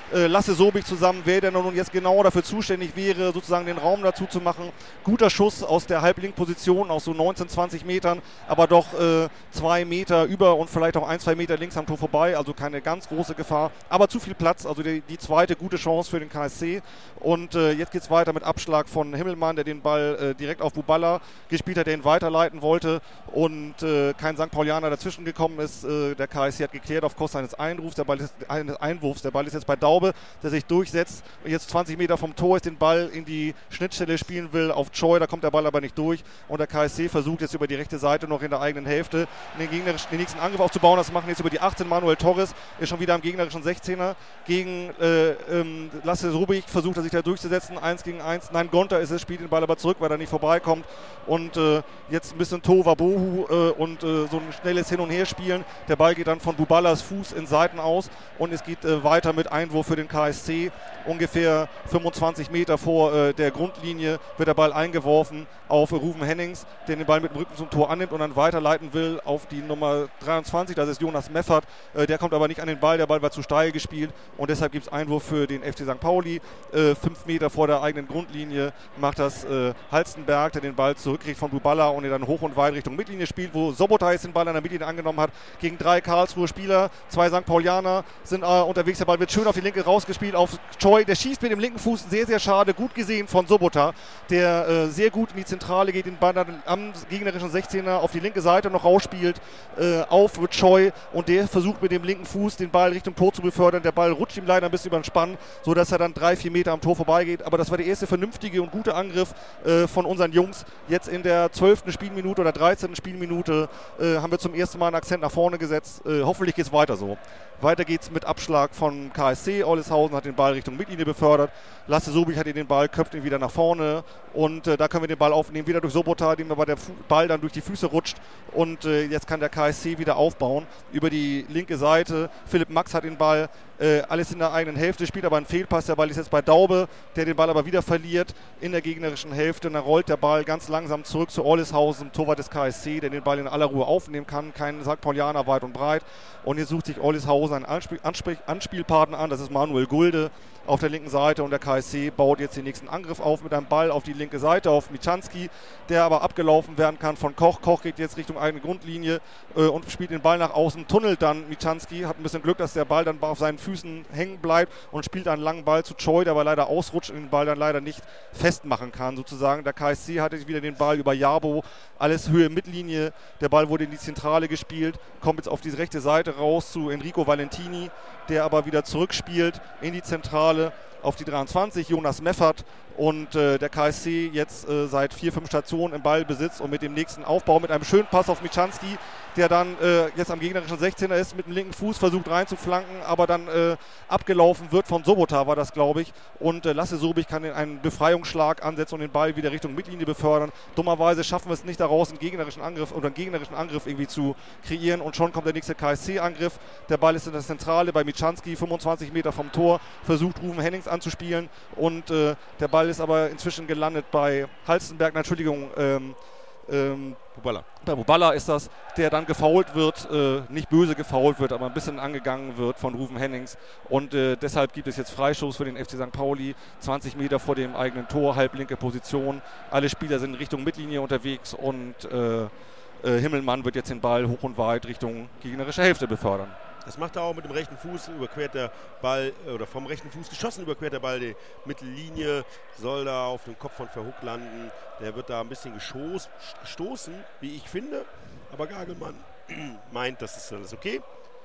äh, Lasse Sobich zusammen, wer denn nun jetzt genau dafür zuständig wäre, sozusagen den Raum dazu zu machen. Guter Schuss aus der Halblink-Position, aus so neunzehn, zwanzig Metern, aber doch äh, zwei Meter über und vielleicht auch ein, zwei Meter links am Tor vorbei, also keine ganz große Gefahr, aber zu viel Platz, also die, die zweite gute Chance für den K S C. Und äh, jetzt geht es weiter mit Abschlag von Himmelmann, der den Ball äh, direkt auf Buballa gespielt hat, der ihn weiterleiten wollte und äh, kein Sankt Paulianer dazwischen gekommen ist. Äh, der K S C hat geklärt auf Kosten eines Einrufs, der Ball ist, eines Einwurfs. Der Ball ist jetzt bei Daube, der sich durchsetzt und jetzt zwanzig Meter vom Tor ist, den Ball in die Schnittstelle spielen will auf Choi, da kommt der Ball aber nicht durch und der K S C versucht jetzt über die rechte Seite noch in der eigenen Hälfte den, gegnerischen, den nächsten Angriff aufzubauen. Das machen jetzt über die achtzehn. Manuel Torres ist schon wieder am gegnerischen sechzehner gegen äh, ähm, Lasse Sobich, versucht er sich da durchzusetzen, eins gegen eins. Nein, Gonter ist es, spielt den Ball aber zurück, weil er nicht vorbeikommt und äh, jetzt ein bisschen Tohuwabohu äh, und äh, so ein schnelles Hin- und Herspielen. Der Ball geht dann von Buballas Fuß in Seiten aus und es geht äh, weiter mit Einwurf für den K S C. Ungefähr fünfundzwanzig Meter vor äh, der Grundlinie wird der Ball eingeworfen auf Ruven Hennings, der den Ball mit dem Rücken zum Tor annimmt und dann weiterleiten will auf die Nummer dreiundzwanzig, das ist Jonas Meffert. Äh, der kommt aber nicht an den Ball, der Ball war zu steil gespielt und deshalb gibt es Einwurf für den F C Sankt Pauli. Äh, fünf Meter vor der eigenen Grundlinie macht das äh, Halstenberg, der den Ball zurückkriegt von Buballa und ihn dann hoch und weit Richtung Mittellinie spielt, wo Sobota jetzt den Ball an der Mittellinie angenommen hat, gegen drei Karlsruher Spieler, zwei Sankt Paulianer sind äh, unterwegs, der Ball wird schön auf die linke rausgespielt, auf Choi, der schießt mit dem linken Fuß, sehr, sehr schade, gut gesehen von Sobota, der äh, sehr gut in die Zentrale geht, den Ball dann am gegnerischen sechzehner auf die linke Seite noch rausspielt, äh, auf Choi und der versucht mit dem linken Fuß den Ball Richtung Tor zu befördern, der Ball rutscht ihm leider ein bisschen über den Spann, sodass er dann drei, vier Meter am Tor vorbeigeht, aber das war der erste vernünftige und gute Angriff äh, von unseren Jungs. Jetzt in der zwölften Spielminute oder dreizehnten Spielminute äh, haben wir zum ersten Mal einen Akzent nach vorne gesetzt. Äh, hoffentlich geht es weiter so. Weiter geht's mit Abschlag von K S C. Olleshausen hat den Ball Richtung Mittellinie befördert. Lasse Sobich hat ihn den Ball, köpft ihn wieder nach vorne und äh, da können wir den Ball aufnehmen, wieder durch Sobota, dem aber der Fu- Ball dann durch die Füße rutscht und äh, jetzt kann der K S C wieder aufbauen über die linke Seite. Philipp Max hat den Ball, äh, alles in der eigenen Hälfte, spielt aber einen Fehlpass. Der Ball ist jetzt bei Daube, der den Ball aber wieder verliert in der gegnerischen Hälfte. Und dann rollt der Ball ganz langsam zurück zu Olleshausen, Torwart des K S C, der den Ball in aller Ruhe aufnehmen kann. Kein Sankt Paulianer weit und breit. Und jetzt sucht sich Olleshausen einen Anspiel- Anspiel- Anspielpartner an, das ist Manuel Gulde auf der linken Seite und der K S C baut jetzt den nächsten Angriff auf mit einem Ball auf die linke Seite, auf Michanski, der aber abgelaufen werden kann von Koch. Koch geht jetzt Richtung eigene Grundlinie äh, und spielt den Ball nach außen, tunnelt dann Michanski, hat ein bisschen Glück, dass der Ball dann auf seinen Füßen hängen bleibt und spielt einen langen Ball zu Choi, der aber leider ausrutscht und den Ball dann leider nicht festmachen kann sozusagen. Der K S C hatte wieder den Ball über Jabo, alles Höhe Mittellinie, der Ball wurde in die Zentrale gespielt, kommt jetzt auf die rechte Seite raus zu Enrico Valentini, der aber wieder zurückspielt in die Zentrale auf die dreiundzwanzig, Jonas Meffert und äh, der K S C jetzt äh, seit vier, fünf Stationen im Ballbesitz und mit dem nächsten Aufbau mit einem schönen Pass auf Michanski, der dann äh, jetzt am gegnerischen sechzehner ist, mit dem linken Fuß versucht reinzuflanken, aber dann äh, abgelaufen wird von Sobota, war das glaube ich, und äh, Lasse Sobich kann einen Befreiungsschlag ansetzen und den Ball wieder Richtung Mittellinie befördern. Dummerweise schaffen wir es nicht daraus, einen gegnerischen Angriff oder einen gegnerischen Angriff irgendwie zu kreieren und schon kommt der nächste K S C-Angriff. Der Ball ist in der Zentrale bei Michanski, fünfundzwanzig Meter vom Tor, versucht Ruven Hennings anzuspielen und äh, der Ball ist aber inzwischen gelandet bei Halstenberg, nein, Entschuldigung, ähm, ähm, Buballa. Bei Buballa ist das, der dann gefoult wird, äh, nicht böse gefoult wird, aber ein bisschen angegangen wird von Ruven Hennings und äh, deshalb gibt es jetzt Freistoß für den F C Sankt Pauli, zwanzig Meter vor dem eigenen Tor, halblinke Position, alle Spieler sind Richtung Mittellinie unterwegs und äh, äh, Himmelmann wird jetzt den Ball hoch und weit Richtung gegnerische Hälfte befördern. Das macht er auch mit dem rechten Fuß, überquert der Ball, oder vom rechten Fuß geschossen, überquert der Ball die Mittellinie, soll da auf dem Kopf von Verhoek landen. Der wird da ein bisschen geschoß, gestoßen, wie ich finde, aber Gagelmann meint, das ist alles okay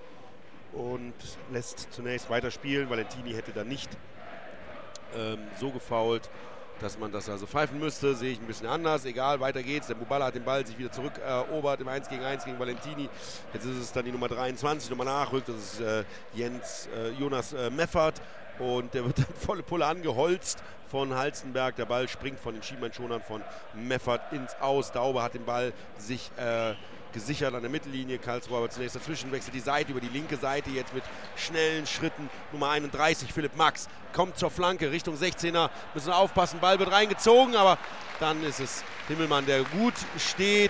und lässt zunächst weiterspielen. Valentini hätte da nicht ähm, so gefoult, dass man das also pfeifen müsste, sehe ich ein bisschen anders. Egal, weiter geht's. Der Buballa hat den Ball sich wieder zurückerobert äh, im eins gegen eins gegen Valentini. Jetzt ist es dann die Nummer dreiundzwanzig, Nummer nachrückt. Das ist äh, Jens äh, Jonas äh, Meffert. Und der wird dann volle Pulle angeholzt von Halstenberg. Der Ball springt von den Schienbeinschonern von Meffert ins Aus. Daube hat den Ball sich äh, gesichert an der Mittellinie. Karlsruhe aber zunächst dazwischen, wechselt die Seite über die linke Seite jetzt mit schnellen Schritten. Nummer einunddreißig, Philipp Max, kommt zur Flanke Richtung sechzehner. Müssen aufpassen, Ball wird reingezogen, aber dann ist es Himmelmann, der gut steht,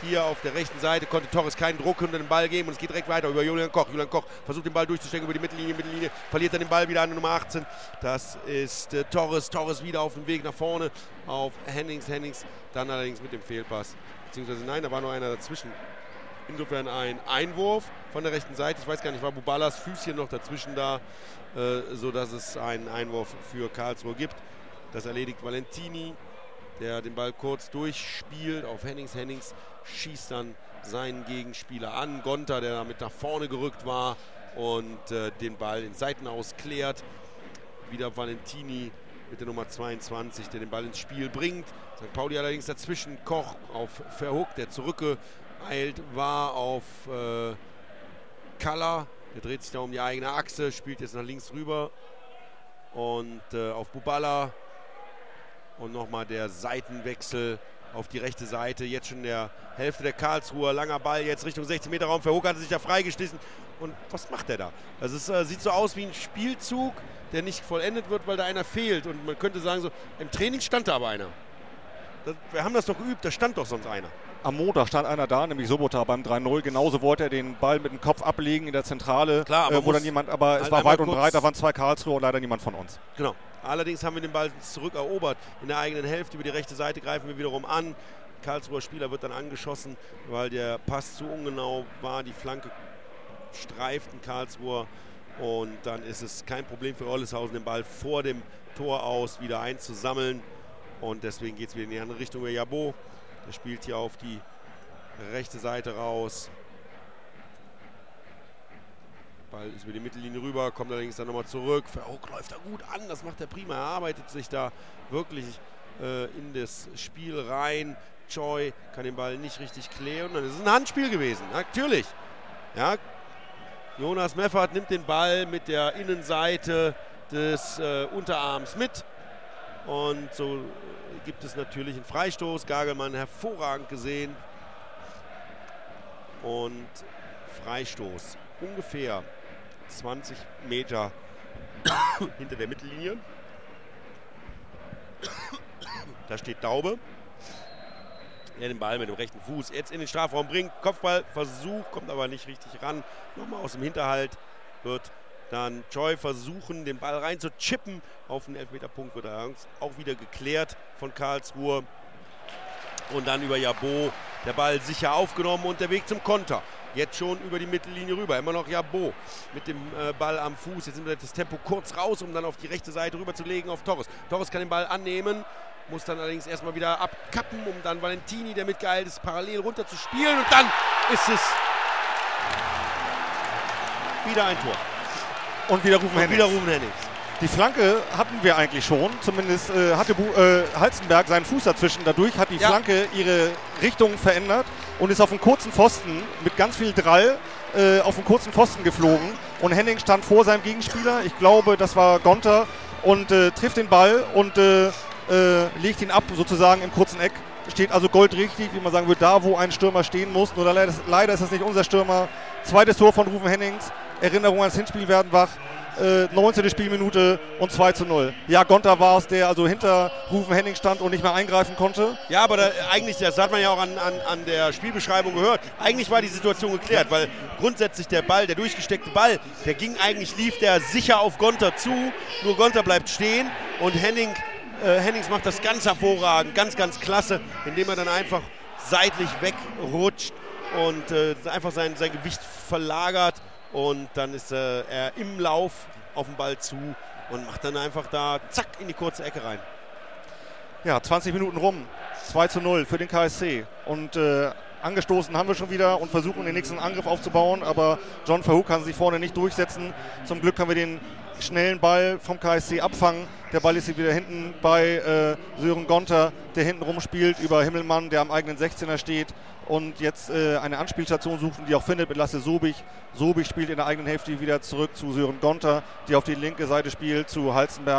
hier auf der rechten Seite konnte Torres keinen Druck unter den Ball geben und es geht direkt weiter über Julian Koch. Julian Koch versucht den Ball durchzustecken über die Mittellinie, Mittellinie, verliert dann den Ball wieder an die Nummer achtzehn. Das ist äh, Torres, Torres wieder auf dem Weg nach vorne auf Hennings, Hennings dann allerdings mit dem Fehlpass. Beziehungsweise nein, da war noch einer dazwischen. Insofern ein Einwurf von der rechten Seite. Ich weiß gar nicht, war Bubalas Füßchen noch dazwischen da, äh, sodass es einen Einwurf für Karlsruhe gibt. Das erledigt Valentini, der den Ball kurz durchspielt auf Hennings. Hennings schießt dann seinen Gegenspieler an. Gonter, der damit nach vorne gerückt war und äh, den Ball in Seitenaus klärt. Wieder Valentini mit der Nummer zweiundzwanzig, der den Ball ins Spiel bringt. Sankt Pauli allerdings dazwischen. Koch auf Verhoek, der zurückgeeilt war auf äh, Kalla. Der dreht sich da um die eigene Achse, spielt jetzt nach links rüber. Und äh, auf Bubala. Und nochmal der Seitenwechsel auf die rechte Seite. Jetzt schon in der Hälfte der Karlsruher. Langer Ball jetzt Richtung sechzehn Meter Raum. Verhoek hat sich da freigeschlissen. Und was macht er da? Also es äh, sieht so aus wie ein Spielzug, der nicht vollendet wird, weil da einer fehlt. Und man könnte sagen, so im Training stand da aber einer. Das, wir haben das doch geübt, da stand doch sonst einer. Am Montag stand einer da, nämlich Sobota beim drei null. Genauso wollte er den Ball mit dem Kopf ablegen in der Zentrale. Klar, aber, äh, wo dann jemand, aber es halt war weit und breit, da waren zwei Karlsruher und leider niemand von uns. Genau. Allerdings haben wir den Ball zurückerobert. In der eigenen Hälfte über die rechte Seite greifen wir wiederum an. Karlsruher Spieler wird dann angeschossen, weil der Pass zu ungenau war. Die Flanke streift den Karlsruher. Und dann ist es kein Problem für Olleshausen, den Ball vor dem Tor aus wieder einzusammeln. Und deswegen geht es wieder in die andere Richtung. Jabo, der spielt hier auf die rechte Seite raus. Ball ist über die Mittellinie rüber, kommt allerdings dann nochmal zurück. Verhoek läuft da gut an, das macht er prima. Er arbeitet sich da wirklich äh, in das Spiel rein. Choi kann den Ball nicht richtig klären. Das ist ein Handspiel gewesen, natürlich. Ja, Jonas Meffert nimmt den Ball mit der Innenseite des äh, Unterarms mit. Und so gibt es natürlich einen Freistoß. Gagelmann hervorragend gesehen. Und Freistoß ungefähr zwanzig Meter hinter der Mittellinie. Da steht Daube, der den Ball mit dem rechten Fuß jetzt in den Strafraum bringt. Kopfballversuch, kommt aber nicht richtig ran. Nochmal aus dem Hinterhalt wird dann Choi versuchen, den Ball rein zu chippen. Auf den Elfmeterpunkt wird er auch wieder geklärt von Karlsruhe. Und dann über Jabo der Ball sicher aufgenommen und der Weg zum Konter. Jetzt schon über die Mittellinie rüber. Immer noch Jabo mit dem äh, Ball am Fuß. Jetzt nimmt er das Tempo kurz raus, um dann auf die rechte Seite rüber zu legen auf Torres. Torres kann den Ball annehmen, muss dann allerdings erstmal wieder abkappen, um dann Valentini, der mitgeeilt ist, parallel runter zu spielen. Und dann ist es wieder ein Tor. Und wieder Rufen Hennings. Wieder Rufen Hennings. Die Flanke hatten wir eigentlich schon. Zumindest äh, hatte Bu äh, Halstenberg seinen Fuß dazwischen. Dadurch hat die ja. Flanke ihre Richtung verändert und ist auf einen kurzen Pfosten mit ganz viel Drall äh, auf einen kurzen Pfosten geflogen. Und Hennings stand vor seinem Gegenspieler. Ich glaube, das war Gonter. Und äh, trifft den Ball und äh, äh, legt ihn ab sozusagen im kurzen Eck. Steht also goldrichtig, wie man sagen würde, da wo ein Stürmer stehen muss. Nur leider, leider ist das nicht unser Stürmer. Zweites Tor von Rufen Hennings. Erinnerung ans Hinspiel werden wach. Äh, neunzehnte Spielminute und zwei zu null. Ja, Gonter war es, der also hinter Rufen Hennings stand und nicht mehr eingreifen konnte. Ja, aber da, eigentlich, das hat man ja auch an, an, an der Spielbeschreibung gehört, eigentlich war die Situation geklärt, weil grundsätzlich der Ball, der durchgesteckte Ball, der ging eigentlich, lief der sicher auf Gonter zu, nur Gonter bleibt stehen und Henning, äh, Hennings macht das ganz hervorragend, ganz, ganz klasse, indem er dann einfach seitlich wegrutscht und äh, einfach sein, sein Gewicht verlagert. Und dann ist äh, er im Lauf auf den Ball zu und macht dann einfach da zack in die kurze Ecke rein. Ja, zwanzig Minuten rum. zwei zu null für den K S C. Und äh, angestoßen haben wir schon wieder und versuchen den nächsten Angriff aufzubauen. Aber John Verhoek kann sich vorne nicht durchsetzen. Zum Glück können wir den schnellen Ball vom K S C abfangen. Der Ball ist hier wieder hinten bei äh, Sören Gonter, der hinten rumspielt über Himmelmann, der am eigenen sechzehner steht. Und jetzt äh, eine Anspielstation suchen, die auch findet mit Lasse Sobich. Sobich spielt in der eigenen Hälfte wieder zurück zu Sören Gonter, die auf die linke Seite spielt, zu Halstenberg.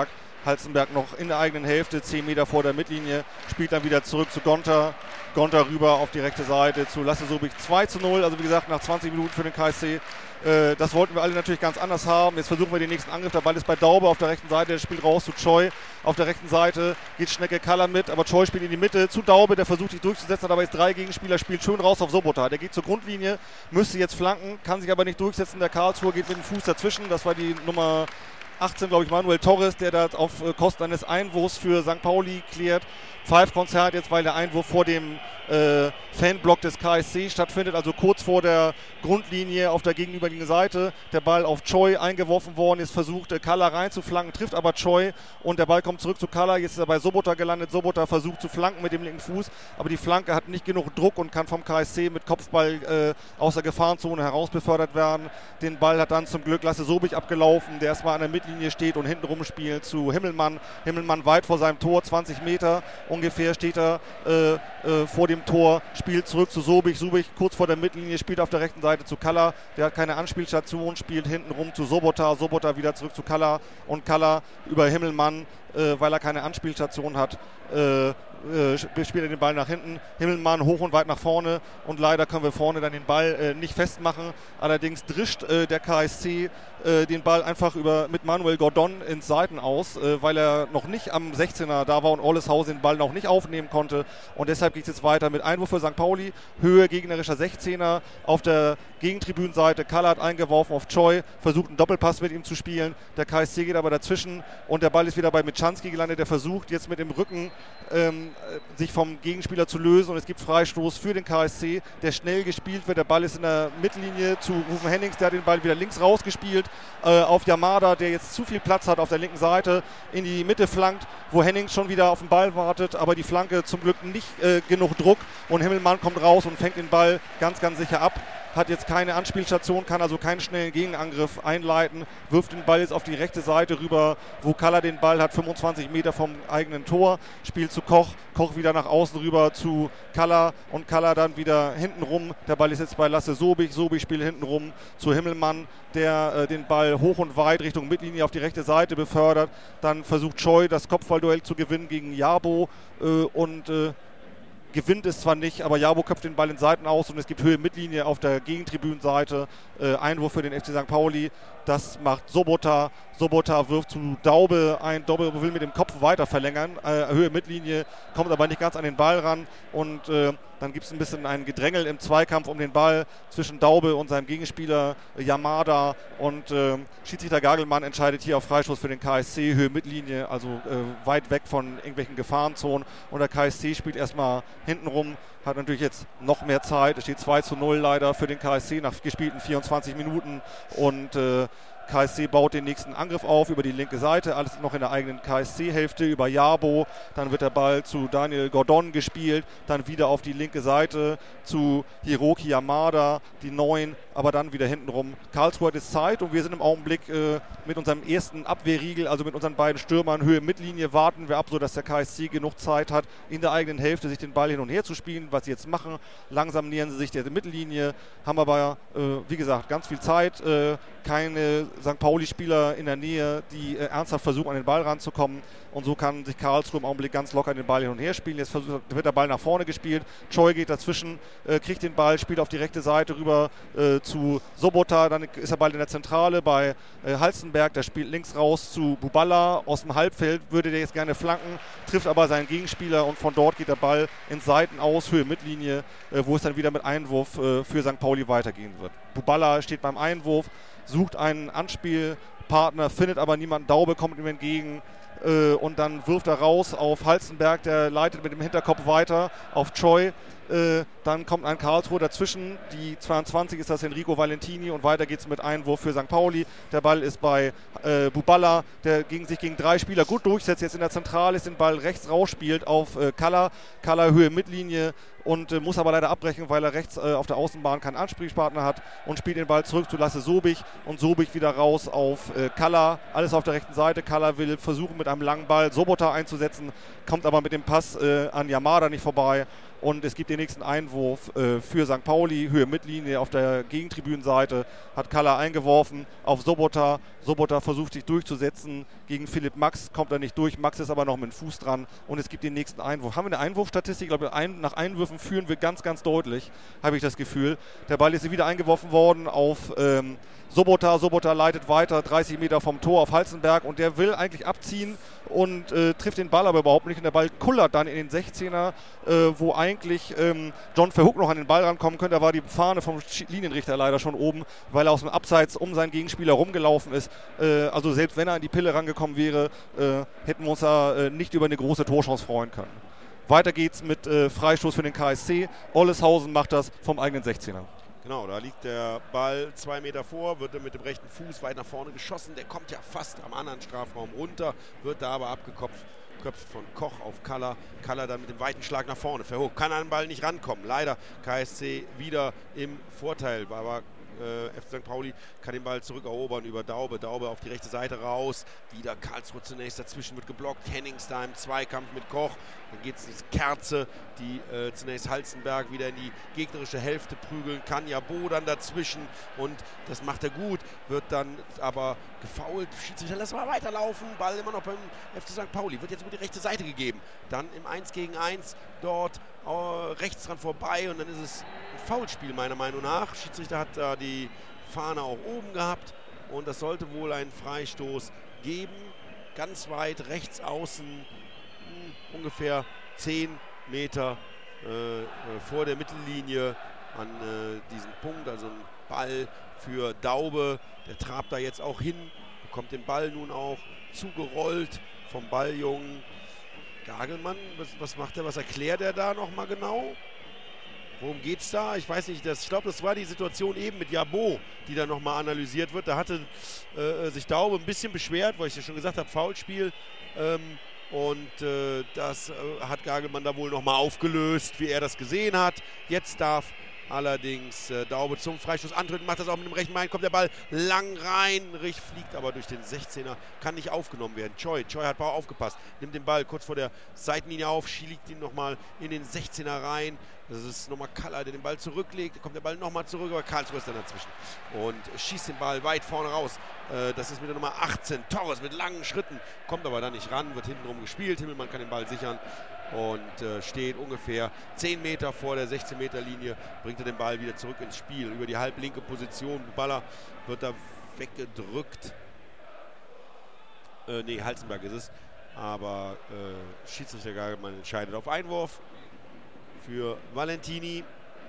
Halstenberg noch in der eigenen Hälfte, zehn Meter vor der Mittellinie, spielt dann wieder zurück zu Gonter. Gonter rüber auf die rechte Seite zu Lasse Sobich, zwei zu null, also wie gesagt nach zwanzig Minuten für den K S C. Äh, das wollten wir alle natürlich ganz anders haben. Jetzt versuchen wir den nächsten Angriff. Der Ball ist bei Daube auf der rechten Seite, der spielt raus zu Choi. Auf der rechten Seite geht Schnecke Kaller mit, aber Choi spielt in die Mitte zu Daube, der versucht sich durchzusetzen, hat aber jetzt drei Gegenspieler, spielt schön raus auf Sobota. Der geht zur Grundlinie, müsste jetzt flanken, kann sich aber nicht durchsetzen. Der Karlsruher geht mit dem Fuß dazwischen. Das war die Nummer achtzehn, glaube ich, Manuel Torres, der da auf Kosten eines Einwurfs für Sankt Pauli klärt. Pfeifkonzert jetzt, weil der Einwurf vor dem äh, Fanblock des K S C stattfindet, also kurz vor der Grundlinie auf der gegenüberliegenden Seite. Der Ball auf Choi eingeworfen worden, jetzt versucht äh, Kalla reinzuflanken, trifft aber Choi und der Ball kommt zurück zu Kalla. Jetzt ist er bei Sobota gelandet. Sobota versucht zu flanken mit dem linken Fuß, aber die Flanke hat nicht genug Druck und kann vom K S C mit Kopfball äh, aus der Gefahrenzone heraus befördert werden. Den Ball hat dann zum Glück Lasse Sobich abgelaufen, der erstmal an der Mittellinie steht und hinten rumspielt zu Himmelmann. Himmelmann weit vor seinem Tor, zwanzig Meter ungefähr steht er äh, äh, vor dem Tor, spielt zurück zu Sobich. Sobich kurz vor der Mittellinie, spielt auf der rechten Seite zu Kalla. Der hat keine Anspielstation, spielt hinten rum zu Sobota. Sobota wieder zurück zu Kalla und Kalla über Himmelmann, äh, weil er keine Anspielstation hat, äh, äh, spielt er den Ball nach hinten. Himmelmann hoch und weit nach vorne und leider können wir vorne dann den Ball äh, nicht festmachen. Allerdings drischt äh, der K S C äh, den Ball einfach über mit Manuel Gordon ins Seiten aus, äh, weil er noch nicht am sechzehner da war und Olleshausen den Ball noch nicht aufnehmen konnte und deshalb geht es jetzt weiter mit Einwurf für Sankt Pauli. Höhe gegnerischer sechzehner auf der Gegentribünenseite. Kalla hat eingeworfen auf Choi, versucht einen Doppelpass mit ihm zu spielen. Der K S C geht aber dazwischen und der Ball ist wieder bei Michanski gelandet. Der versucht jetzt mit dem Rücken ähm, sich vom Gegenspieler zu lösen und es gibt Freistoß für den K S C, der schnell gespielt wird. Der Ball ist in der Mittellinie zu Rufen Hennings, der hat den Ball wieder links rausgespielt äh, auf Yamada, der jetzt zu viel Platz hat auf der linken Seite, in die Mitte flankt, wo Hennings schon wieder auf den Ball wartet, aber die Flanke zum Glück nicht äh, genug Druck und Himmelmann kommt raus und fängt den Ball ganz, ganz sicher ab. Hat jetzt keine Anspielstation, kann also keinen schnellen Gegenangriff einleiten, wirft den Ball jetzt auf die rechte Seite rüber, wo Kalla den Ball hat, fünfundzwanzig Meter vom eigenen Tor, spielt zu Koch, Koch wieder nach außen rüber zu Kalla und Kalla dann wieder hinten rum. Der Ball ist jetzt bei Lasse Sobich, Sobich spielt hinten rum zu Himmelmann, der äh, den Ball hoch und weit Richtung Mittellinie auf die rechte Seite befördert. Dann versucht Choi das Kopfballduell zu gewinnen gegen Jabo äh, und äh, gewinnt es zwar nicht, aber Jabo köpft den Ball in Seiten aus und es gibt Höhe Mittellinie auf der Gegentribünenseite. Äh, Einwurf für den F C Sankt Pauli. Das macht Sobota. Sobota wirft zu Daube ein. Daube will mit dem Kopf weiter verlängern. Äh, Höhe Mittellinie, kommt aber nicht ganz an den Ball ran. Und äh, dann gibt es ein bisschen ein Gedrängel im Zweikampf um den Ball zwischen Daube und seinem Gegenspieler äh, Yamada. Und äh, Schiedsrichter Gagelmann entscheidet hier auf Freistoß für den K S C. Höhe Mittellinie, also äh, weit weg von irgendwelchen Gefahrenzonen. Und der K S C spielt erstmal hintenrum. Hat natürlich jetzt noch mehr Zeit. Es steht zwei zu null leider für den K S C nach gespielten vierundzwanzig Minuten. Und äh, K S C baut den nächsten Angriff auf über die linke Seite, alles noch in der eigenen K S C-Hälfte über Jabo. Dann wird der Ball zu Daniel Gordon gespielt, dann wieder auf die linke Seite zu Hiroki Yamada, die neun, aber dann wieder hintenrum. Karlsruhe hat jetzt Zeit und wir sind im Augenblick äh, mit unserem ersten Abwehrriegel, also mit unseren beiden Stürmern Höhe Mittellinie, warten wir ab, sodass der K S C genug Zeit hat, in der eigenen Hälfte sich den Ball hin und her zu spielen, was sie jetzt machen. Langsam nähern sie sich der Mittellinie, haben aber, äh, wie gesagt, ganz viel Zeit, äh, keine Sankt Pauli-Spieler in der Nähe, die äh, ernsthaft versuchen, an den Ball ranzukommen. Und so kann sich Karlsruhe im Augenblick ganz locker den Ball hin und her spielen. Jetzt versucht, wird der Ball nach vorne gespielt. Choi geht dazwischen, äh, kriegt den Ball, spielt auf die rechte Seite rüber äh, zu Sobota. Dann ist der Ball in der Zentrale bei äh, Halstenberg. Der spielt links raus zu Buballa aus dem Halbfeld. Würde der jetzt gerne flanken, trifft aber seinen Gegenspieler. Und von dort geht der Ball ins Seiten aus, Höhe Mittellinie, äh, wo es dann wieder mit Einwurf äh, für Sankt Pauli weitergehen wird. Buballa steht beim Einwurf, sucht einen Anspielpartner, findet aber niemanden. Daube kommt ihm entgegen. Äh, und dann wirft er raus auf Halstenberg, der leitet mit dem Hinterkopf weiter auf Choi. Äh, dann kommt ein Karlsruhe dazwischen, die zweiundzwanzig ist das Enrico Valentini und weiter geht es mit Einwurf für Sankt Pauli. Der Ball ist bei äh, Buballa, der gegen sich gegen drei Spieler gut durchsetzt, jetzt in der Zentrale ist, den Ball rechts rausspielt auf äh, Kalla. Kalla Höhe Mittellinie und äh, muss aber leider abbrechen, weil er rechts äh, auf der Außenbahn keinen Ansprechpartner hat und spielt den Ball zurück zu Lasse Sobich und Sobich wieder raus auf äh, Kalla. Alles auf der rechten Seite. Kalla will versuchen mit einem langen Ball Sobota einzusetzen, kommt aber mit dem Pass äh, an Yamada nicht vorbei. und es gibt den nächsten Einwurf äh, für Sankt Pauli, Höhe Mittellinie auf der Gegentribünenseite, hat Kalla eingeworfen auf Sobota. Sobota versucht sich durchzusetzen gegen Philipp Max, kommt er nicht durch, Max ist aber noch mit dem Fuß dran und es gibt den nächsten Einwurf. Haben wir eine Einwurfstatistik? Ich glaube, ein, nach Einwürfen führen wir ganz, ganz deutlich, habe ich das Gefühl. Der Ball ist wieder eingeworfen worden auf ähm, Sobota. Sobota leitet weiter, dreißig Meter vom Tor auf Halzenberg und der will eigentlich abziehen und äh, trifft den Ball aber überhaupt nicht und der Ball kullert dann in den sechzehner, äh, wo eigentlich ähm, John Verhoek noch an den Ball rankommen könnte. Da war die Fahne vom Linienrichter leider schon oben, weil er aus dem Abseits um seinen Gegenspieler rumgelaufen ist. Äh, also selbst wenn er an die Pille rangekommen wäre, äh, hätten wir uns da äh, nicht über eine große Torchance freuen können. Weiter geht's mit äh, Freistoß für den K S C. Olleshausen macht das vom eigenen sechzehner. Genau, da liegt der Ball zwei Meter vor, wird mit dem rechten Fuß weit nach vorne geschossen. Der kommt ja fast am anderen Strafraum runter, wird da aber abgeköpft köpft von Koch auf Kalla. Kalla dann mit dem weiten Schlag nach vorne. Verhoek kann an den Ball nicht rankommen. Leider K S C wieder im Vorteil, aber äh, F C Sankt Pauli kann den Ball zurückerobern über Daube. Daube auf die rechte Seite raus. Wieder Karlsruhe zunächst, dazwischen wird geblockt. Hennings da im Zweikampf mit Koch. Dann geht es ins Kerze, die äh, zunächst Halzenberg wieder in die gegnerische Hälfte prügeln kann. Jabo dann dazwischen und das macht er gut. Wird dann aber gefoult. Schiedsrichter lässt mal weiterlaufen. Ball immer noch beim F C Sankt Pauli. Wird jetzt über die rechte Seite gegeben. Dann im eins gegen eins dort äh, rechts dran vorbei und dann ist es ein Foulspiel meiner Meinung nach. Schiedsrichter hat da die Fahne auch oben gehabt und das sollte wohl einen Freistoß geben. Ganz weit rechts außen, mh, ungefähr zehn Meter äh, vor der Mittellinie an äh, diesem Punkt. Also ein Ball für Daube. Der trabt da jetzt auch hin, bekommt den Ball nun auch zugerollt vom Balljungen. Gagelmann, was, was macht er, was erklärt er da nochmal genau? Worum geht's da? Ich weiß nicht, das, ich glaube, das war die Situation eben mit Jabo, die da nochmal analysiert wird. Da hatte äh, sich Daube ein bisschen beschwert, weil ich ja schon gesagt habe, Foulspiel. Ähm, und äh, das äh, hat Gagelmann da wohl nochmal aufgelöst, wie er das gesehen hat. Jetzt darf allerdings äh, Daube zum Freistoß antreten, macht das auch mit dem rechten Bein, kommt der Ball lang rein, Rich fliegt aber durch den sechzehner, kann nicht aufgenommen werden. Choi, Choi hat Bauer aufgepasst, nimmt den Ball kurz vor der Seitenlinie auf, schlägt ihn nochmal in den sechzehner rein. Das ist nochmal Kalla, der den Ball zurücklegt, kommt der Ball nochmal zurück, aber Karlsruhe ist dann dazwischen und schießt den Ball weit vorne raus. Äh, das ist mit der Nummer achtzehn, Torres mit langen Schritten, kommt aber da nicht ran, wird hintenrum gespielt, Himmelmann kann den Ball sichern und äh, steht ungefähr zehn Meter vor der sechzehn Meter Linie, bringt er den Ball wieder zurück ins Spiel, über die halblinke Position, Baller wird da weggedrückt, äh, nee, Halzenberg ist es, aber äh, Schiedsrichter Gagelmann entscheidet auf Einwurf für Valentini.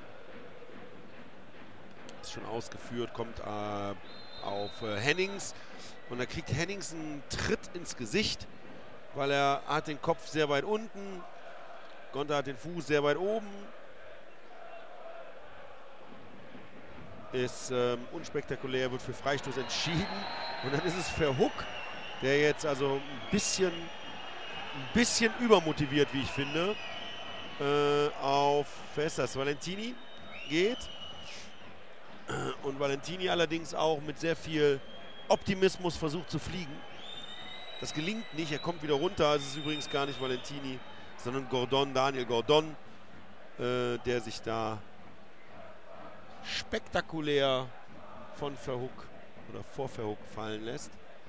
Ist schon ausgeführt, kommt äh, auf äh, Hennings und da kriegt Hennings einen Tritt ins Gesicht, weil er hat den Kopf sehr weit unten, Gonta hat den Fuß sehr weit oben. Ist ähm, unspektakulär, wird für Freistoß entschieden und dann ist es Verhoek, der jetzt also ein bisschen, ein bisschen übermotiviert, wie ich finde, äh, auf, wer ist das, Valentini geht. Und Valentini allerdings auch mit sehr viel Optimismus versucht zu fliegen. Das gelingt nicht, er kommt wieder runter. Es ist übrigens gar nicht Valentini, sondern Gordon, Daniel Gordon, äh, der sich da spektakulär von Verhoek oder vor Verhoek fallen lässt.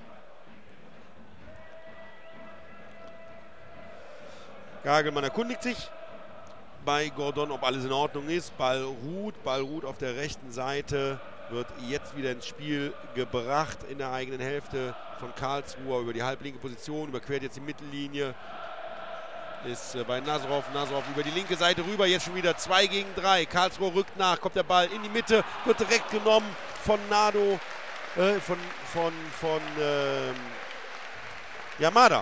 Gagelmann erkundigt sich bei Gordon, ob alles in Ordnung ist. Ball ruht, Ball ruht auf der rechten Seite, wird jetzt wieder ins Spiel gebracht in der eigenen Hälfte von Karlsruhe über die halblinke Position, überquert jetzt die Mittellinie, ist äh, bei Nazarov, Nazarov über die linke Seite rüber, jetzt schon wieder zwei gegen drei, Karlsruhe rückt nach, kommt der Ball in die Mitte, wird direkt genommen von Nado, äh, von, von, von äh, Yamada.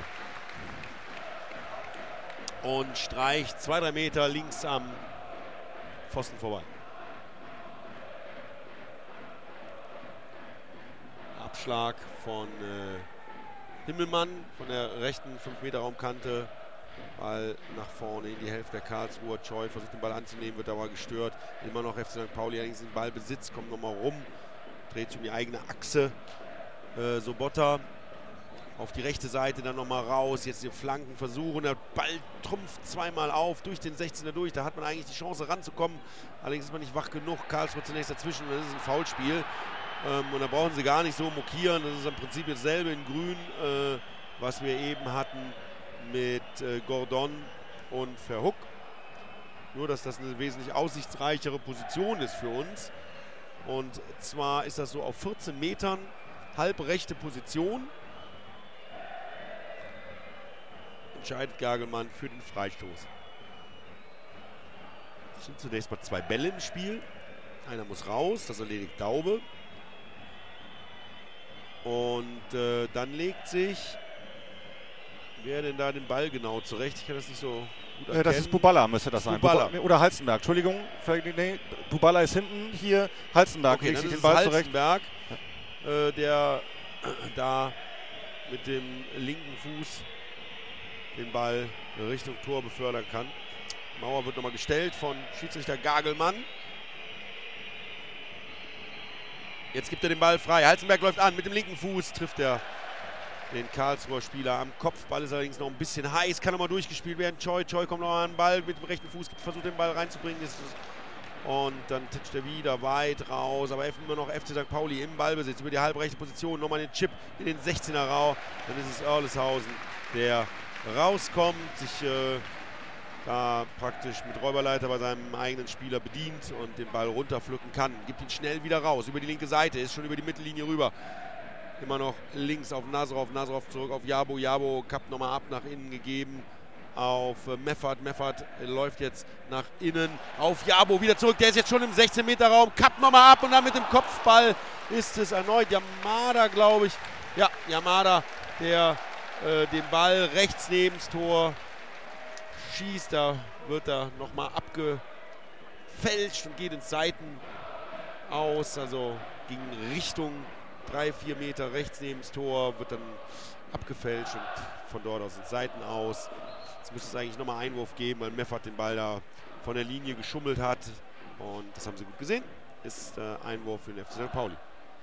Und streicht zwei, drei Meter links am Pfosten vorbei. Abschlag von äh, Himmelmann von der rechten fünf Meter Raumkante. Ball nach vorne in die Hälfte der Karlsruher. Choi versucht den Ball anzunehmen, wird aber gestört. Immer noch F C Sankt Pauli, allerdings in Ballbesitz, kommt nochmal rum. Dreht sich um die eigene Achse. Äh, Sobota auf die rechte Seite dann nochmal raus, jetzt den Flankenversuch und der Ball trumpft zweimal auf, durch den sechzehner durch, da hat man eigentlich die Chance ranzukommen, allerdings ist man nicht wach genug, Karlsruhe zunächst dazwischen, das ist ein Foulspiel ähm, und da brauchen sie gar nicht so mokieren, das ist im Prinzip dasselbe in grün, äh, was wir eben hatten mit äh, Gordon und Verhoek, nur dass das eine wesentlich aussichtsreichere Position ist für uns und zwar ist das so auf vierzehn Metern, halbrechte Position. Entscheidet Gagelmann für den Freistoß. Es sind zunächst mal zwei Bälle im Spiel. Einer muss raus, das erledigt Daube. Und äh, dann legt sich, wer denn da den Ball genau zurecht? Ich kann das nicht so gut erkennen. Das ist Buballa, müsste das sein. Buballa. Oder Halstenberg, Entschuldigung. Nee, Buballa ist hinten, hier Halstenberg okay, legt sich den Ball zurecht. Halstenberg, äh, der äh, da mit dem linken Fuß den Ball in Richtung Tor befördern kann. Mauer wird nochmal gestellt von Schiedsrichter Gagelmann. Jetzt gibt er den Ball frei. Halstenberg läuft an, mit dem linken Fuß trifft er den Karlsruher Spieler am Kopf. Ball ist allerdings noch ein bisschen heiß, kann nochmal durchgespielt werden. Choi, Choi kommt nochmal an den Ball mit dem rechten Fuß, versucht den Ball reinzubringen. Und dann titscht er wieder weit raus, aber immer noch F C Sankt Pauli im Ballbesitz über die halbrechte Position. Nochmal den Chip in den sechzehner Raum. Dann ist es Oerleshausen, der rauskommt, sich äh, da praktisch mit Räuberleiter bei seinem eigenen Spieler bedient und den Ball runterpflücken kann. Gibt ihn schnell wieder raus, über die linke Seite, ist schon über die Mittellinie rüber. Immer noch links auf Nazarov, Nazarov zurück auf Jabo, Jabo, Kapp nochmal ab nach innen gegeben auf äh, Meffert. Meffert äh, läuft jetzt nach innen auf Jabo, wieder zurück, der ist jetzt schon im sechzehn Meter Raum, Kapp nochmal ab und dann mit dem Kopfball ist es erneut Yamada, glaube ich. Ja, Yamada, der den Ball rechts neben das Tor schießt, da wird er nochmal abgefälscht und geht ins Seiten aus, also ging Richtung drei, vier Meter rechts neben das Tor, wird dann abgefälscht und von dort aus ins Seiten aus. Jetzt müsste es eigentlich nochmal Einwurf geben, weil Meffert den Ball da von der Linie geschummelt hat und das haben sie gut gesehen, ist äh, Einwurf für den F C Sankt Pauli.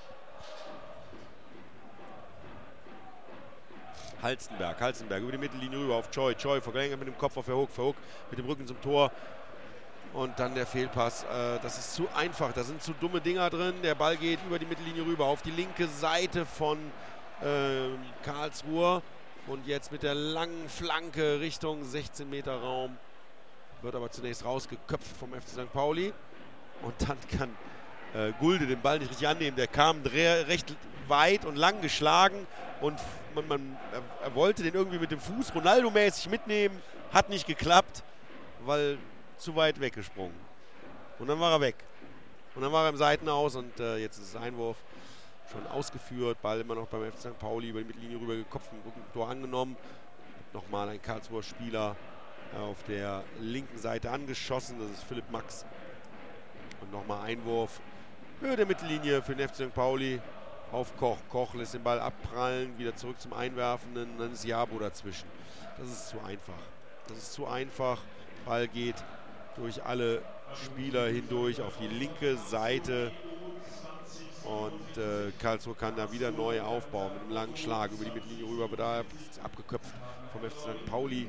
Halstenberg, Halstenberg über die Mittellinie rüber auf Choi. Choi verlängert mit dem Kopf auf Verhoek. Verhoek mit dem Rücken zum Tor. Und dann der Fehlpass. Äh, das ist zu einfach. Da sind zu dumme Dinger drin. Der Ball geht über die Mittellinie rüber auf die linke Seite von äh, Karlsruhe. Und jetzt mit der langen Flanke Richtung sechzehn Meter Raum. Wird aber zunächst rausgeköpft vom F C Sankt Pauli. Und dann kann äh, Gulde den Ball nicht richtig annehmen. Der kam recht weit und lang geschlagen. Und man, man, er, er wollte den irgendwie mit dem Fuß Ronaldo-mäßig mitnehmen. Hat nicht geklappt, weil zu weit weggesprungen. Und dann war er weg. Und dann war er im Seitenaus und äh, jetzt ist es Einwurf schon ausgeführt. Ball immer noch beim F C Sankt Pauli über die Mittellinie rüber gekopft, im Tor angenommen. Nochmal ein Karlsruher Spieler auf der linken Seite angeschossen. Das ist Philipp Max. Und nochmal Einwurf Höhe der Mittellinie für den F C Sankt Pauli. Auf Koch. Koch lässt den Ball abprallen, wieder zurück zum Einwerfenden. Dann ist Jabo dazwischen. Das ist zu einfach. Das ist zu einfach. Ball geht durch alle Spieler hindurch auf die linke Seite. Und äh, Karlsruhe kann da wieder neu aufbauen mit einem langen Schlag über die Mittellinie rüber. Wird da abgeköpft vom F C Sankt Pauli.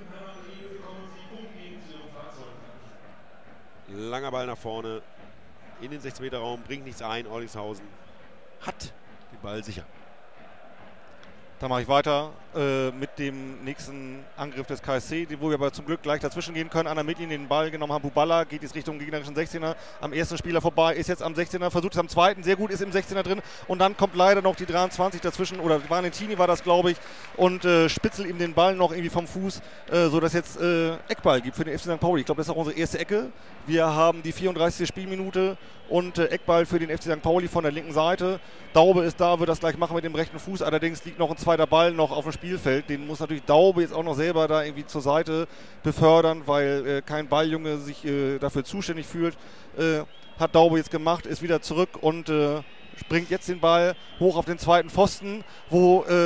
Langer Ball nach vorne in den sechzehn Meter Raum, bringt nichts ein. Oerleshausen hat den Ball sicher. Dann mache ich weiter äh, mit dem nächsten Angriff des K S C, wo wir aber zum Glück gleich dazwischen gehen können. An der Mittellinie den Ball genommen haben. Buballa geht jetzt Richtung gegnerischen sechzehner. Am ersten Spieler vorbei, ist jetzt am sechzehner, versucht es am zweiten, sehr gut, ist im sechzehner drin. Und dann kommt leider noch die dreiundzwanzig dazwischen, oder Valentini war das, glaube ich, und äh, spitzelt ihm den Ball noch irgendwie vom Fuß, äh, sodass jetzt äh, Eckball gibt für den F C Sankt Pauli. Ich glaube, das ist auch unsere erste Ecke. Wir haben die vierunddreißigste Spielminute und äh, Eckball für den F C Sankt Pauli von der linken Seite. Daube ist da, wird das gleich machen mit dem rechten Fuß. Allerdings liegt noch ein zweiter Ball noch auf dem Spielfeld. Den muss natürlich Daube jetzt auch noch selber da irgendwie zur Seite befördern, weil äh, kein Balljunge sich äh, dafür zuständig fühlt. Äh, hat Daube jetzt gemacht, ist wieder zurück und äh, springt jetzt den Ball hoch auf den zweiten Pfosten, wo äh,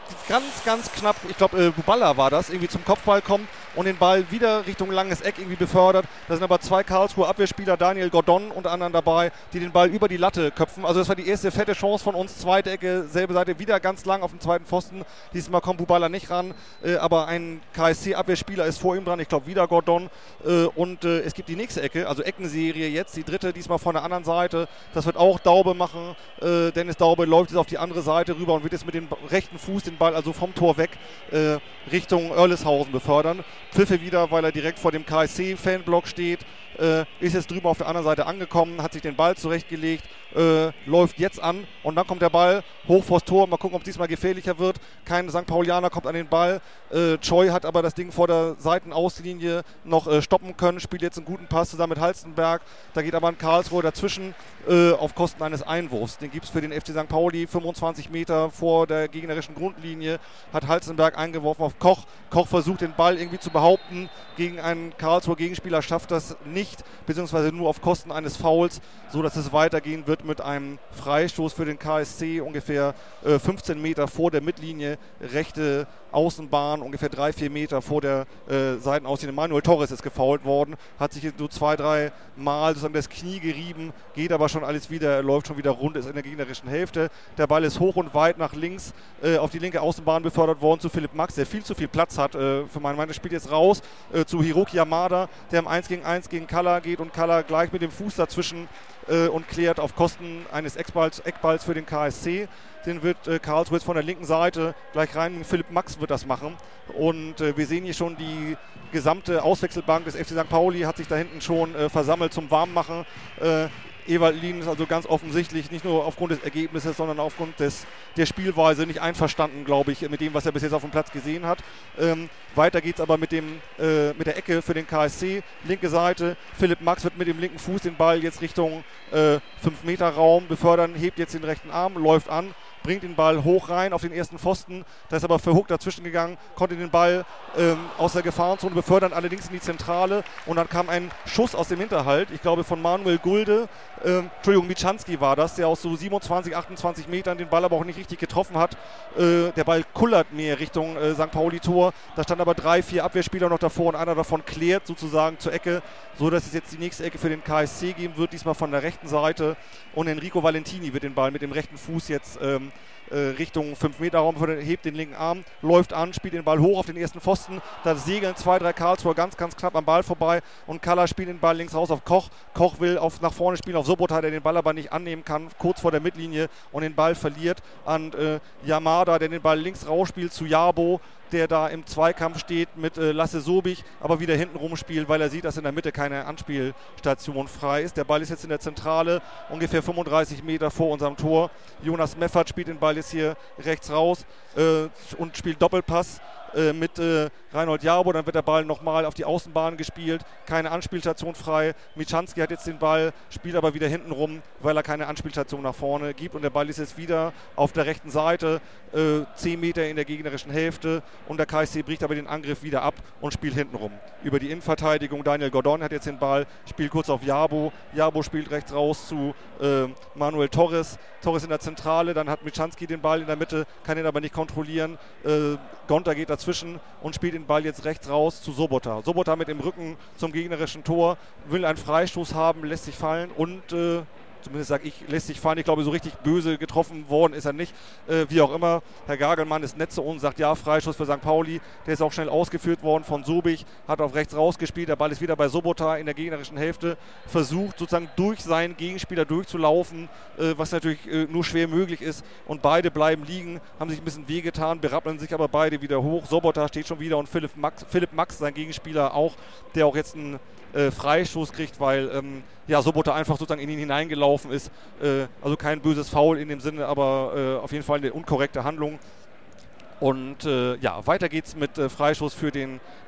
ganz, ganz knapp, ich glaube, äh, Buballa war das, irgendwie zum Kopfball kommt und den Ball wieder Richtung langes Eck irgendwie befördert. Da sind aber zwei Karlsruher Abwehrspieler, Daniel Gordon unter anderem dabei, die den Ball über die Latte köpfen. Also das war die erste fette Chance von uns. Zweite Ecke, selbe Seite, wieder ganz lang auf dem zweiten Pfosten. Diesmal kommt Buballa nicht ran, äh, aber ein K S C-Abwehrspieler ist vor ihm dran, ich glaube wieder Gordon. Äh, und äh, es gibt die nächste Ecke, also Eckenserie jetzt, die dritte, diesmal von der anderen Seite. Das wird auch Daube machen. Äh, Dennis Daube läuft jetzt auf die andere Seite rüber und wird jetzt mit dem rechten Fuß den Ball also vom Tor weg äh, Richtung Oerleshausen befördern. Pfiffe wieder, weil er direkt vor dem K S C-Fanblock steht. Äh, ist jetzt drüben auf der anderen Seite angekommen, hat sich den Ball zurechtgelegt, äh, läuft jetzt an und dann kommt der Ball hoch vors Tor. Mal gucken, ob es diesmal gefährlicher wird. Kein Sankt Paulianer kommt an den Ball. Äh, Choi hat aber das Ding vor der Seitenauslinie noch äh, stoppen können, spielt jetzt einen guten Pass zusammen mit Halstenberg. Da geht aber ein Karlsruhe dazwischen äh, auf Kosten eines Einwurfs. Den gibt es für den F C Sankt Pauli, fünfundzwanzig Meter vor der gegnerischen Grundlinie, hat Halstenberg eingeworfen auf Koch. Koch versucht den Ball irgendwie zu behaupten gegen einen Karlsruher Gegenspieler, schafft das nicht, beziehungsweise nur auf Kosten eines Fouls, so dass es weitergehen wird mit einem Freistoß für den K S C ungefähr äh, fünfzehn Meter vor der Mittellinie, rechte Außenbahn, ungefähr drei, vier Meter vor der äh, Seitenauslinie. Manuel Torres ist gefoult worden, hat sich so zwei, drei Mal sozusagen das Knie gerieben, geht aber schon alles wieder, er läuft schon wieder rund, ist in der gegnerischen Hälfte. Der Ball ist hoch und weit nach links äh, auf die linke Außenbahn befördert worden zu Philipp Max, der viel zu viel Platz hat äh, für meine Meinung. Der spielt jetzt raus äh, zu Hiroki Yamada, der im eins gegen eins gegen Kalla geht und Kalla gleich mit dem Fuß dazwischen äh, und klärt auf Kosten eines Eckballs, Eckballs für den K S C. Den wird äh, Karlsruhe jetzt von der linken Seite gleich rein. Philipp Max wird das machen. Und äh, wir sehen hier schon die gesamte Auswechselbank des F C Sankt Pauli hat sich da hinten schon äh, versammelt zum Warmmachen. Äh, Ewald Lien ist also ganz offensichtlich nicht nur aufgrund des Ergebnisses, sondern aufgrund des, der Spielweise nicht einverstanden, glaube ich, mit dem, was er bis jetzt auf dem Platz gesehen hat. Ähm, weiter geht es aber mit, dem, äh, mit der Ecke für den K S C. Linke Seite, Philipp Max wird mit dem linken Fuß den Ball jetzt Richtung äh, fünf Meter Raum befördern, hebt jetzt den rechten Arm, läuft an, bringt den Ball hoch rein auf den ersten Pfosten. Da ist aber Verhoek dazwischen gegangen, konnte den Ball ähm, aus der Gefahrenzone befördern, allerdings in die Zentrale. Und dann kam ein Schuss aus dem Hinterhalt, ich glaube von Manuel Gulde, ähm, Entschuldigung, Michanski war das, der aus so siebenundzwanzig, achtundzwanzig Metern den Ball aber auch nicht richtig getroffen hat. Äh, der Ball kullert mehr Richtung äh, Sankt Pauli-Tor. Da stand aber drei, vier Abwehrspieler noch davor und einer davon klärt sozusagen zur Ecke, so dass es jetzt die nächste Ecke für den K S C geben wird, diesmal von der rechten Seite. Und Enrico Valentini wird den Ball mit dem rechten Fuß jetzt ähm, äh, Richtung fünf Meter Raum, hebt den linken Arm, läuft an, spielt den Ball hoch auf den ersten Pfosten. Da segeln zwei, drei Karlsruher ganz, ganz knapp am Ball vorbei und Kalla spielt den Ball links raus auf Koch. Koch will auf, nach vorne spielen auf Sobota, der den Ball aber nicht annehmen kann, kurz vor der Mittellinie und den Ball verliert an äh, Yamada, der den Ball links rausspielt zu Jabo, der da im Zweikampf steht mit äh, Lasse Sobich, aber wieder hinten rumspielt, weil er sieht, dass in der Mitte keine Anspielstation frei ist. Der Ball ist jetzt in der Zentrale, ungefähr fünfunddreißig Meter vor unserem Tor. Jonas Meffert spielt den Ball jetzt hier rechts raus äh, und spielt Doppelpass äh, mit äh, Reinhold Jabo. Dann wird der Ball nochmal auf die Außenbahn gespielt, keine Anspielstation frei. Michanski hat jetzt den Ball, spielt aber wieder hinten rum, weil er keine Anspielstation nach vorne gibt. Und der Ball ist jetzt wieder auf der rechten Seite, äh, zehn Meter in der gegnerischen Hälfte. Und der K S C bricht aber den Angriff wieder ab und spielt hinten rum. Über die Innenverteidigung, Daniel Gordon hat jetzt den Ball, spielt kurz auf Jabo. Jabo spielt rechts raus zu äh, Manuel Torres. Torres in der Zentrale, dann hat Michanski den Ball in der Mitte, kann ihn aber nicht kontrollieren. Äh, Gonter geht dazwischen und spielt den Ball jetzt rechts raus zu Sobota. Sobota mit dem Rücken zum gegnerischen Tor, will einen Freistoß haben, lässt sich fallen und äh, zumindest sage ich, lässt sich fahren. Ich glaube, so richtig böse getroffen worden ist er nicht. Äh, wie auch immer, Herr Gagelmann ist nett zu uns, sagt ja, Freischuss für Sankt Pauli. Der ist auch schnell ausgeführt worden von Sobich, hat auf rechts rausgespielt. Der Ball ist wieder bei Sobota in der gegnerischen Hälfte. Versucht sozusagen durch seinen Gegenspieler durchzulaufen, äh, was natürlich äh, nur schwer möglich ist. Und beide bleiben liegen, haben sich ein bisschen wehgetan, berappeln sich aber beide wieder hoch. Sobota steht schon wieder und Philipp Max, Philipp Max, sein Gegenspieler auch, der auch jetzt einen Äh, Freistoß kriegt, weil ähm, ja, Sobota einfach sozusagen in ihn hineingelaufen ist. Äh, also kein böses Foul in dem Sinne, aber äh, auf jeden Fall eine unkorrekte Handlung. Und äh, ja, weiter geht's mit äh, Freistoß für den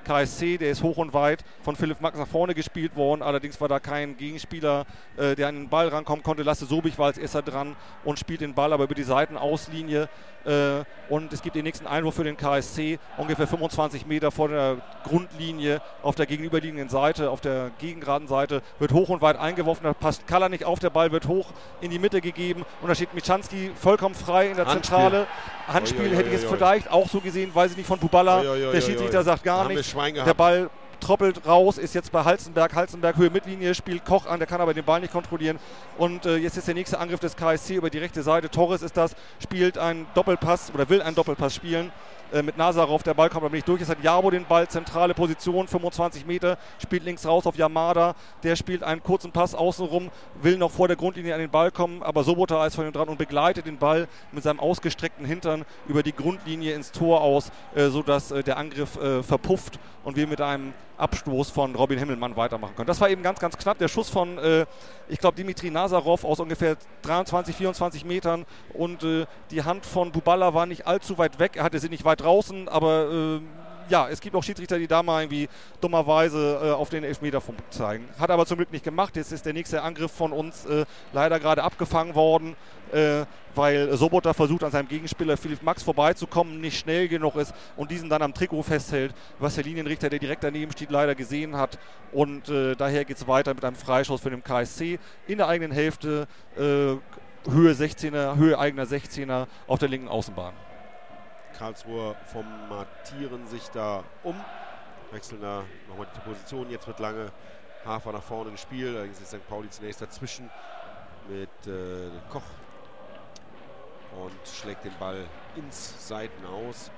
K S C, der ist hoch und weit von Philipp Max nach vorne gespielt worden. Allerdings war da kein Gegenspieler, äh, der an den Ball rankommen konnte. Lasse Sobich war als erster dran und spielt den Ball aber über die Seitenauslinie. Äh, und es gibt den nächsten Einwurf für den K S C, ungefähr fünfundzwanzig Meter vor der Grundlinie auf der gegenüberliegenden Seite, auf der gegengeraden Seite, wird hoch und weit eingeworfen. Da passt Kaller nicht auf, der Ball wird hoch in die Mitte gegeben und da steht Michanski vollkommen frei in der Handspiel. Zentrale. Handspiel oi, oi, hätte ich jetzt oi, oi. vielleicht auch so gesehen, weiß ich nicht, von Buballa. Oi, oi, oi, der Schiedsrichter oi. sagt gar Da haben wir nichts. Schwein gehabt. Der Ball troppelt raus, ist jetzt bei Halzenberg. Halzenberg Höhe Mittellinie, spielt Koch an, der kann aber den Ball nicht kontrollieren. Und äh, jetzt ist der nächste Angriff des K S C über die rechte Seite. Torres ist das, spielt einen Doppelpass oder will einen Doppelpass spielen. Äh, mit Nazarov, der Ball kommt aber nicht durch. Jetzt hat Jabo den Ball, zentrale Position, fünfundzwanzig Meter, spielt links raus auf Yamada. Der spielt einen kurzen Pass außenrum, will noch vor der Grundlinie an den Ball kommen, aber Sobota ist von ihm dran und begleitet den Ball mit seinem ausgestreckten Hintern über die Grundlinie ins Tor aus, äh, sodass äh, der Angriff äh, verpufft und wir mit einem Abstoß von Robin Himmelmann weitermachen können. Das war eben ganz, ganz knapp. Der Schuss von, äh, ich glaube, Dimitri Nazarov aus ungefähr dreiundzwanzig, vierundzwanzig Metern und äh, die Hand von Buballa war nicht allzu weit weg. Er hatte sie nicht weit draußen, aber äh, ja, es gibt auch Schiedsrichter, die da mal irgendwie dummerweise äh, auf den Elfmeterpunkt zeigen. Hat aber zum Glück nicht gemacht. Jetzt ist der nächste Angriff von uns äh, leider gerade abgefangen worden, äh, weil Sobota versucht, an seinem Gegenspieler Philipp Max vorbeizukommen, nicht schnell genug ist und diesen dann am Trikot festhält, was der Linienrichter, der direkt daneben steht, leider gesehen hat. Und äh, daher geht es weiter mit einem Freischuss für den K S C in der eigenen Hälfte, äh, Höhe sechzehner, Höhe eigener sechzehner auf der linken Außenbahn. Karlsruhe formatieren sich da um, wechseln da nochmal die Position. Jetzt wird lange Hafer nach vorne gespielt, allerdings ist Sankt Pauli zunächst dazwischen mit äh, Koch und schlägt den Ball ins Seitenaus.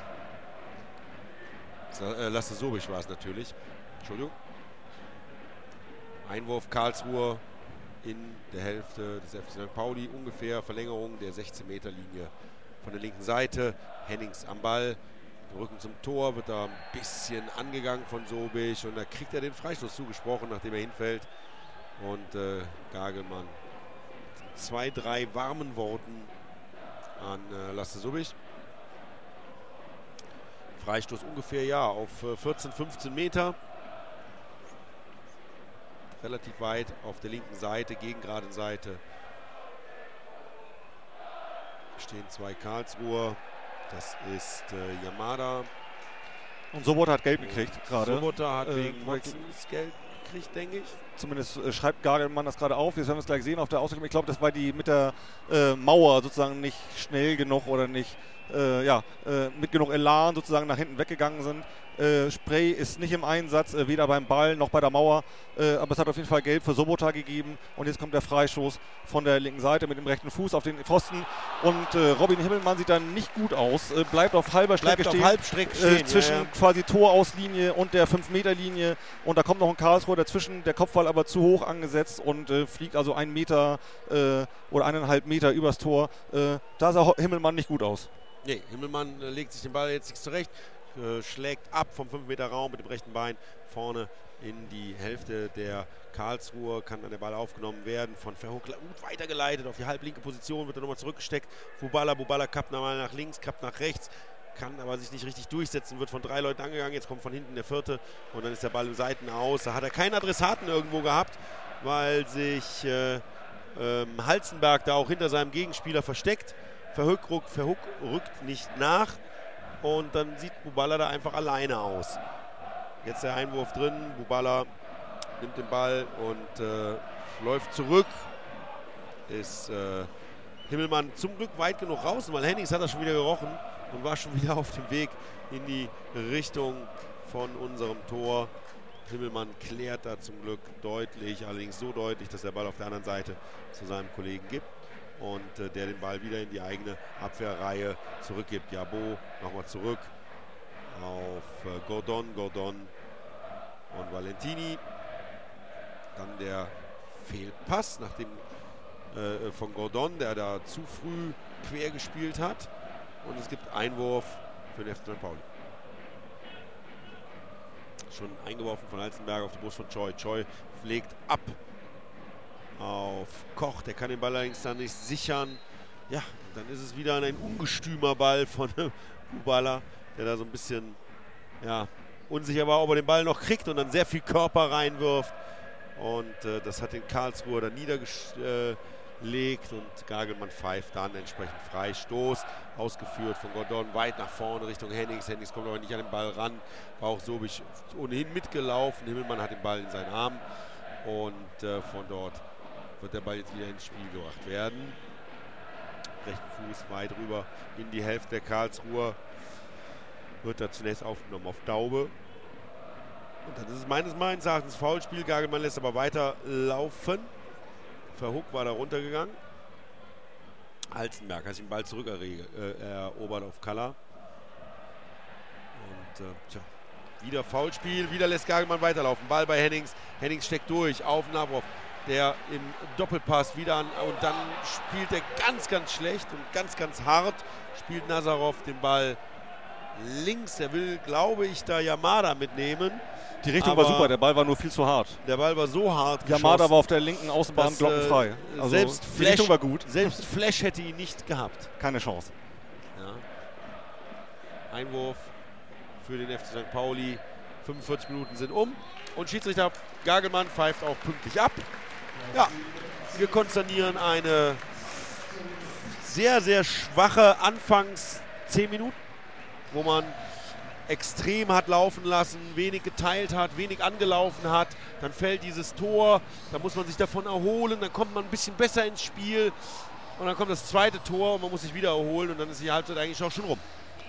Äh, Lasse Sobich war es natürlich. Entschuldigung. Einwurf Karlsruhe in der Hälfte des F C Sankt Pauli, ungefähr Verlängerung der sechzehn Meter Linie. Von der linken Seite, Hennings am Ball, Rücken zum Tor, wird da ein bisschen angegangen von Sobich und da kriegt er den Freistoß zugesprochen, nachdem er hinfällt. Und äh, Gagelmann mit zwei, drei warmen Worten an äh, Lasse Sobich. Freistoß ungefähr, ja, auf äh, vierzehn, fünfzehn Meter. Relativ weit auf der linken Seite, gegengeraden Seite. Stehen zwei Karlsruher. Das ist äh, Yamada. Und Sobota hat gelb gekriegt gerade. Sobota hat äh, wegen Motzens gelb gekriegt, denke ich. Zumindest äh, schreibt Gagelmann das gerade auf. Jetzt werden wir es gleich sehen auf der Ausrichtung. Ich glaube, das war die mit der äh, Mauer sozusagen nicht schnell genug oder nicht äh, ja, äh, mit genug Elan sozusagen nach hinten weggegangen sind. Äh, Spray ist nicht im Einsatz, äh, weder beim Ball noch bei der Mauer, äh, aber es hat auf jeden Fall gelb für Sobota gegeben und jetzt kommt der Freistoß von der linken Seite mit dem rechten Fuß auf den Pfosten und äh, Robin Himmelmann sieht dann nicht gut aus, äh, bleibt auf halber Strecke Bleibt stehen, auf Halbstrecke stehen äh, zwischen ja, ja. quasi Torauslinie und der fünf Meter Linie und da kommt noch ein Karlsruher dazwischen, der Kopfball aber zu hoch angesetzt und äh, fliegt also einen Meter äh, oder eineinhalb Meter übers Tor. Äh, da sah Himmelmann nicht gut aus. Nee, Himmelmann äh, legt sich den Ball jetzt nicht zurecht. Schlägt ab vom fünf Meter Raum mit dem rechten Bein vorne in die Hälfte der Karlsruhe, kann an der Ball aufgenommen werden, von Verhoek gut weitergeleitet auf die halblinke Position, wird er nochmal zurückgesteckt. Buballa, Buballa kappt mal nach links, kappt nach rechts, kann aber sich nicht richtig durchsetzen, wird von drei Leuten angegangen, jetzt kommt von hinten der vierte und dann ist der Ball im Seitenaus. Da hat er keinen Adressaten irgendwo gehabt, weil sich äh, ähm, Halzenberg da auch hinter seinem Gegenspieler versteckt. Verhoek, Verhoek rückt nicht nach. Und dann sieht Buballa da einfach alleine aus. Jetzt der Einwurf drin. Buballa nimmt den Ball und äh, läuft zurück. Ist äh, Himmelmann zum Glück weit genug raus, weil Hennings hat er schon wieder gerochen und war schon wieder auf dem Weg in die Richtung von unserem Tor. Himmelmann klärt da zum Glück deutlich, allerdings so deutlich, dass der Ball auf der anderen Seite zu seinem Kollegen gibt. Und äh, der den Ball wieder in die eigene Abwehrreihe zurückgibt. Jabo nochmal zurück auf äh, Gordon, Gordon und Valentini. Dann der Fehlpass nach dem, äh, von Gordon, der da zu früh quer gespielt hat. Und es gibt Einwurf für den F C Sankt Pauli. Schon eingeworfen von Halzenberg auf die Brust von Choi. Choi legt ab auf Koch, der kann den Ball allerdings dann nicht sichern. Ja, dann ist es wieder ein ungestümer Ball von Buballa, der da so ein bisschen ja, unsicher war, ob er den Ball noch kriegt und dann sehr viel Körper reinwirft. Und äh, das hat den Karlsruher dann niedergelegt und Gagelmann pfeift dann entsprechend Freistoß, ausgeführt von Gordon weit nach vorne Richtung Hennings. Hennings kommt aber nicht an den Ball ran, war auch so ohnehin mitgelaufen. Himmelmann hat den Ball in seinen Arm und äh, von dort wird der Ball jetzt wieder ins Spiel gebracht werden. Rechten Fuß weit rüber in die Hälfte der Karlsruher, wird da zunächst aufgenommen auf Daube. Und dann ist es meines meines Erachtens Foulspiel. Gagelmann lässt aber weiter laufen. Verhoek war da runtergegangen. Halzenberg hat sich den Ball zurück äh, erobert auf Kalla. Und äh, tja, wieder Foulspiel. Wieder lässt Gagelmann weiterlaufen. Ball bei Hennings. Hennings steckt durch auf Navrov. Der im Doppelpass wieder an. Und dann spielt er ganz, ganz schlecht und ganz, ganz hart. Spielt Nazarov den Ball links. Er will, glaube ich, da Yamada mitnehmen. Die Richtung Aber war super, der Ball war nur viel zu hart. Der Ball war so hart geschossen. Yamada war auf der linken Außenbahn dass, glockenfrei. Äh, Also selbst die Flash, Richtung war gut. Selbst Flash hätte ihn nicht gehabt. Keine Chance. Ja. Einwurf für den F C Sankt Pauli. fünfundvierzig Minuten sind um. Und Schiedsrichter Gagelmann pfeift auch pünktlich ab. Ja, wir konsternieren eine sehr, sehr schwache Anfangs zehn Minuten, wo man extrem hat laufen lassen, wenig geteilt hat, wenig angelaufen hat. Dann fällt dieses Tor, da muss man sich davon erholen, dann kommt man ein bisschen besser ins Spiel und dann kommt das zweite Tor und man muss sich wieder erholen und dann ist die Halbzeit eigentlich auch schon rum.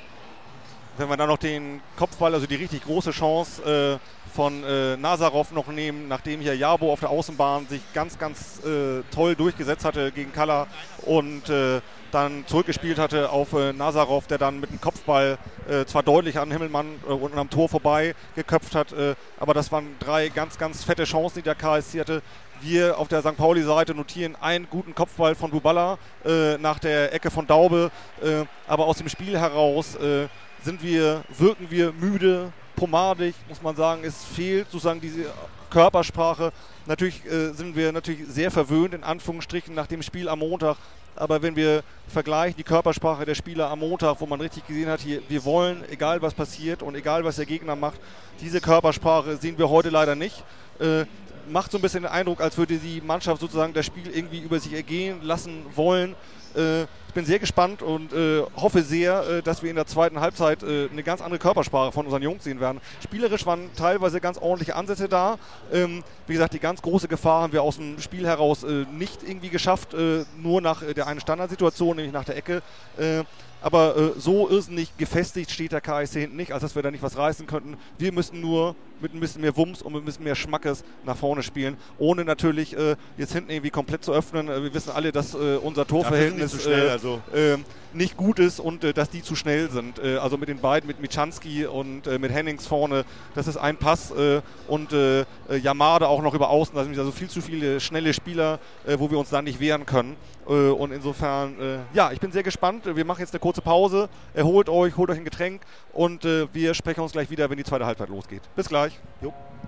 Wenn wir dann noch den Kopfball, also die richtig große Chance äh, von äh, Nazarov noch nehmen, nachdem hier Jabo auf der Außenbahn sich ganz, ganz äh, toll durchgesetzt hatte gegen Kalla und äh, dann zurückgespielt hatte auf äh, Nazarov, der dann mit dem Kopfball äh, zwar deutlich an Himmelmann äh, und am Tor vorbei geköpft hat, äh, aber das waren drei ganz, ganz fette Chancen, die der K S C hatte. Wir auf der Sankt Pauli-Seite notieren einen guten Kopfball von Buballa äh, nach der Ecke von Daube, äh, aber aus dem Spiel heraus äh, sind wir, wirken wir müde, pomadig, muss man sagen. Es fehlt sozusagen diese Körpersprache. Natürlich äh, sind wir natürlich sehr verwöhnt, in Anführungsstrichen, nach dem Spiel am Montag. Aber wenn wir vergleichen, die Körpersprache der Spieler am Montag, wo man richtig gesehen hat, hier, wir wollen, egal was passiert und egal was der Gegner macht, diese Körpersprache sehen wir heute leider nicht. Äh, macht so ein bisschen den Eindruck, als würde die Mannschaft sozusagen das Spiel irgendwie über sich ergehen lassen wollen. Äh, ich bin sehr gespannt und äh, hoffe sehr, äh, dass wir in der zweiten Halbzeit äh, eine ganz andere Körpersprache von unseren Jungs sehen werden. Spielerisch waren teilweise ganz ordentliche Ansätze da. Ähm, wie gesagt, die ganz große Gefahr haben wir aus dem Spiel heraus äh, nicht irgendwie geschafft, äh, nur nach äh, der einen Standardsituation, nämlich nach der Ecke. Äh, aber äh, so irrsinnig gefestigt steht der K S C hinten nicht, als dass wir da nicht was reißen könnten. Wir müssen nur mit ein bisschen mehr Wumms und mit ein bisschen mehr Schmackes nach vorne spielen, ohne natürlich äh, jetzt hinten irgendwie komplett zu öffnen. Äh, wir wissen alle, dass äh, unser Torverhältnis nicht, schnell, äh, also. äh, nicht gut ist und äh, dass die zu schnell sind. Äh, also mit den beiden, mit Michanski und äh, mit Hennings vorne, das ist ein Pass äh, und äh, Yamada auch noch über außen. Da sind also viel zu viele schnelle Spieler, äh, wo wir uns da nicht wehren können. Äh, und insofern, äh, ja, ich bin sehr gespannt. Wir machen jetzt eine kurze Pause. Erholt euch, holt euch ein Getränk und äh, wir sprechen uns gleich wieder, wenn die zweite Halbzeit losgeht. Bis gleich. Jo.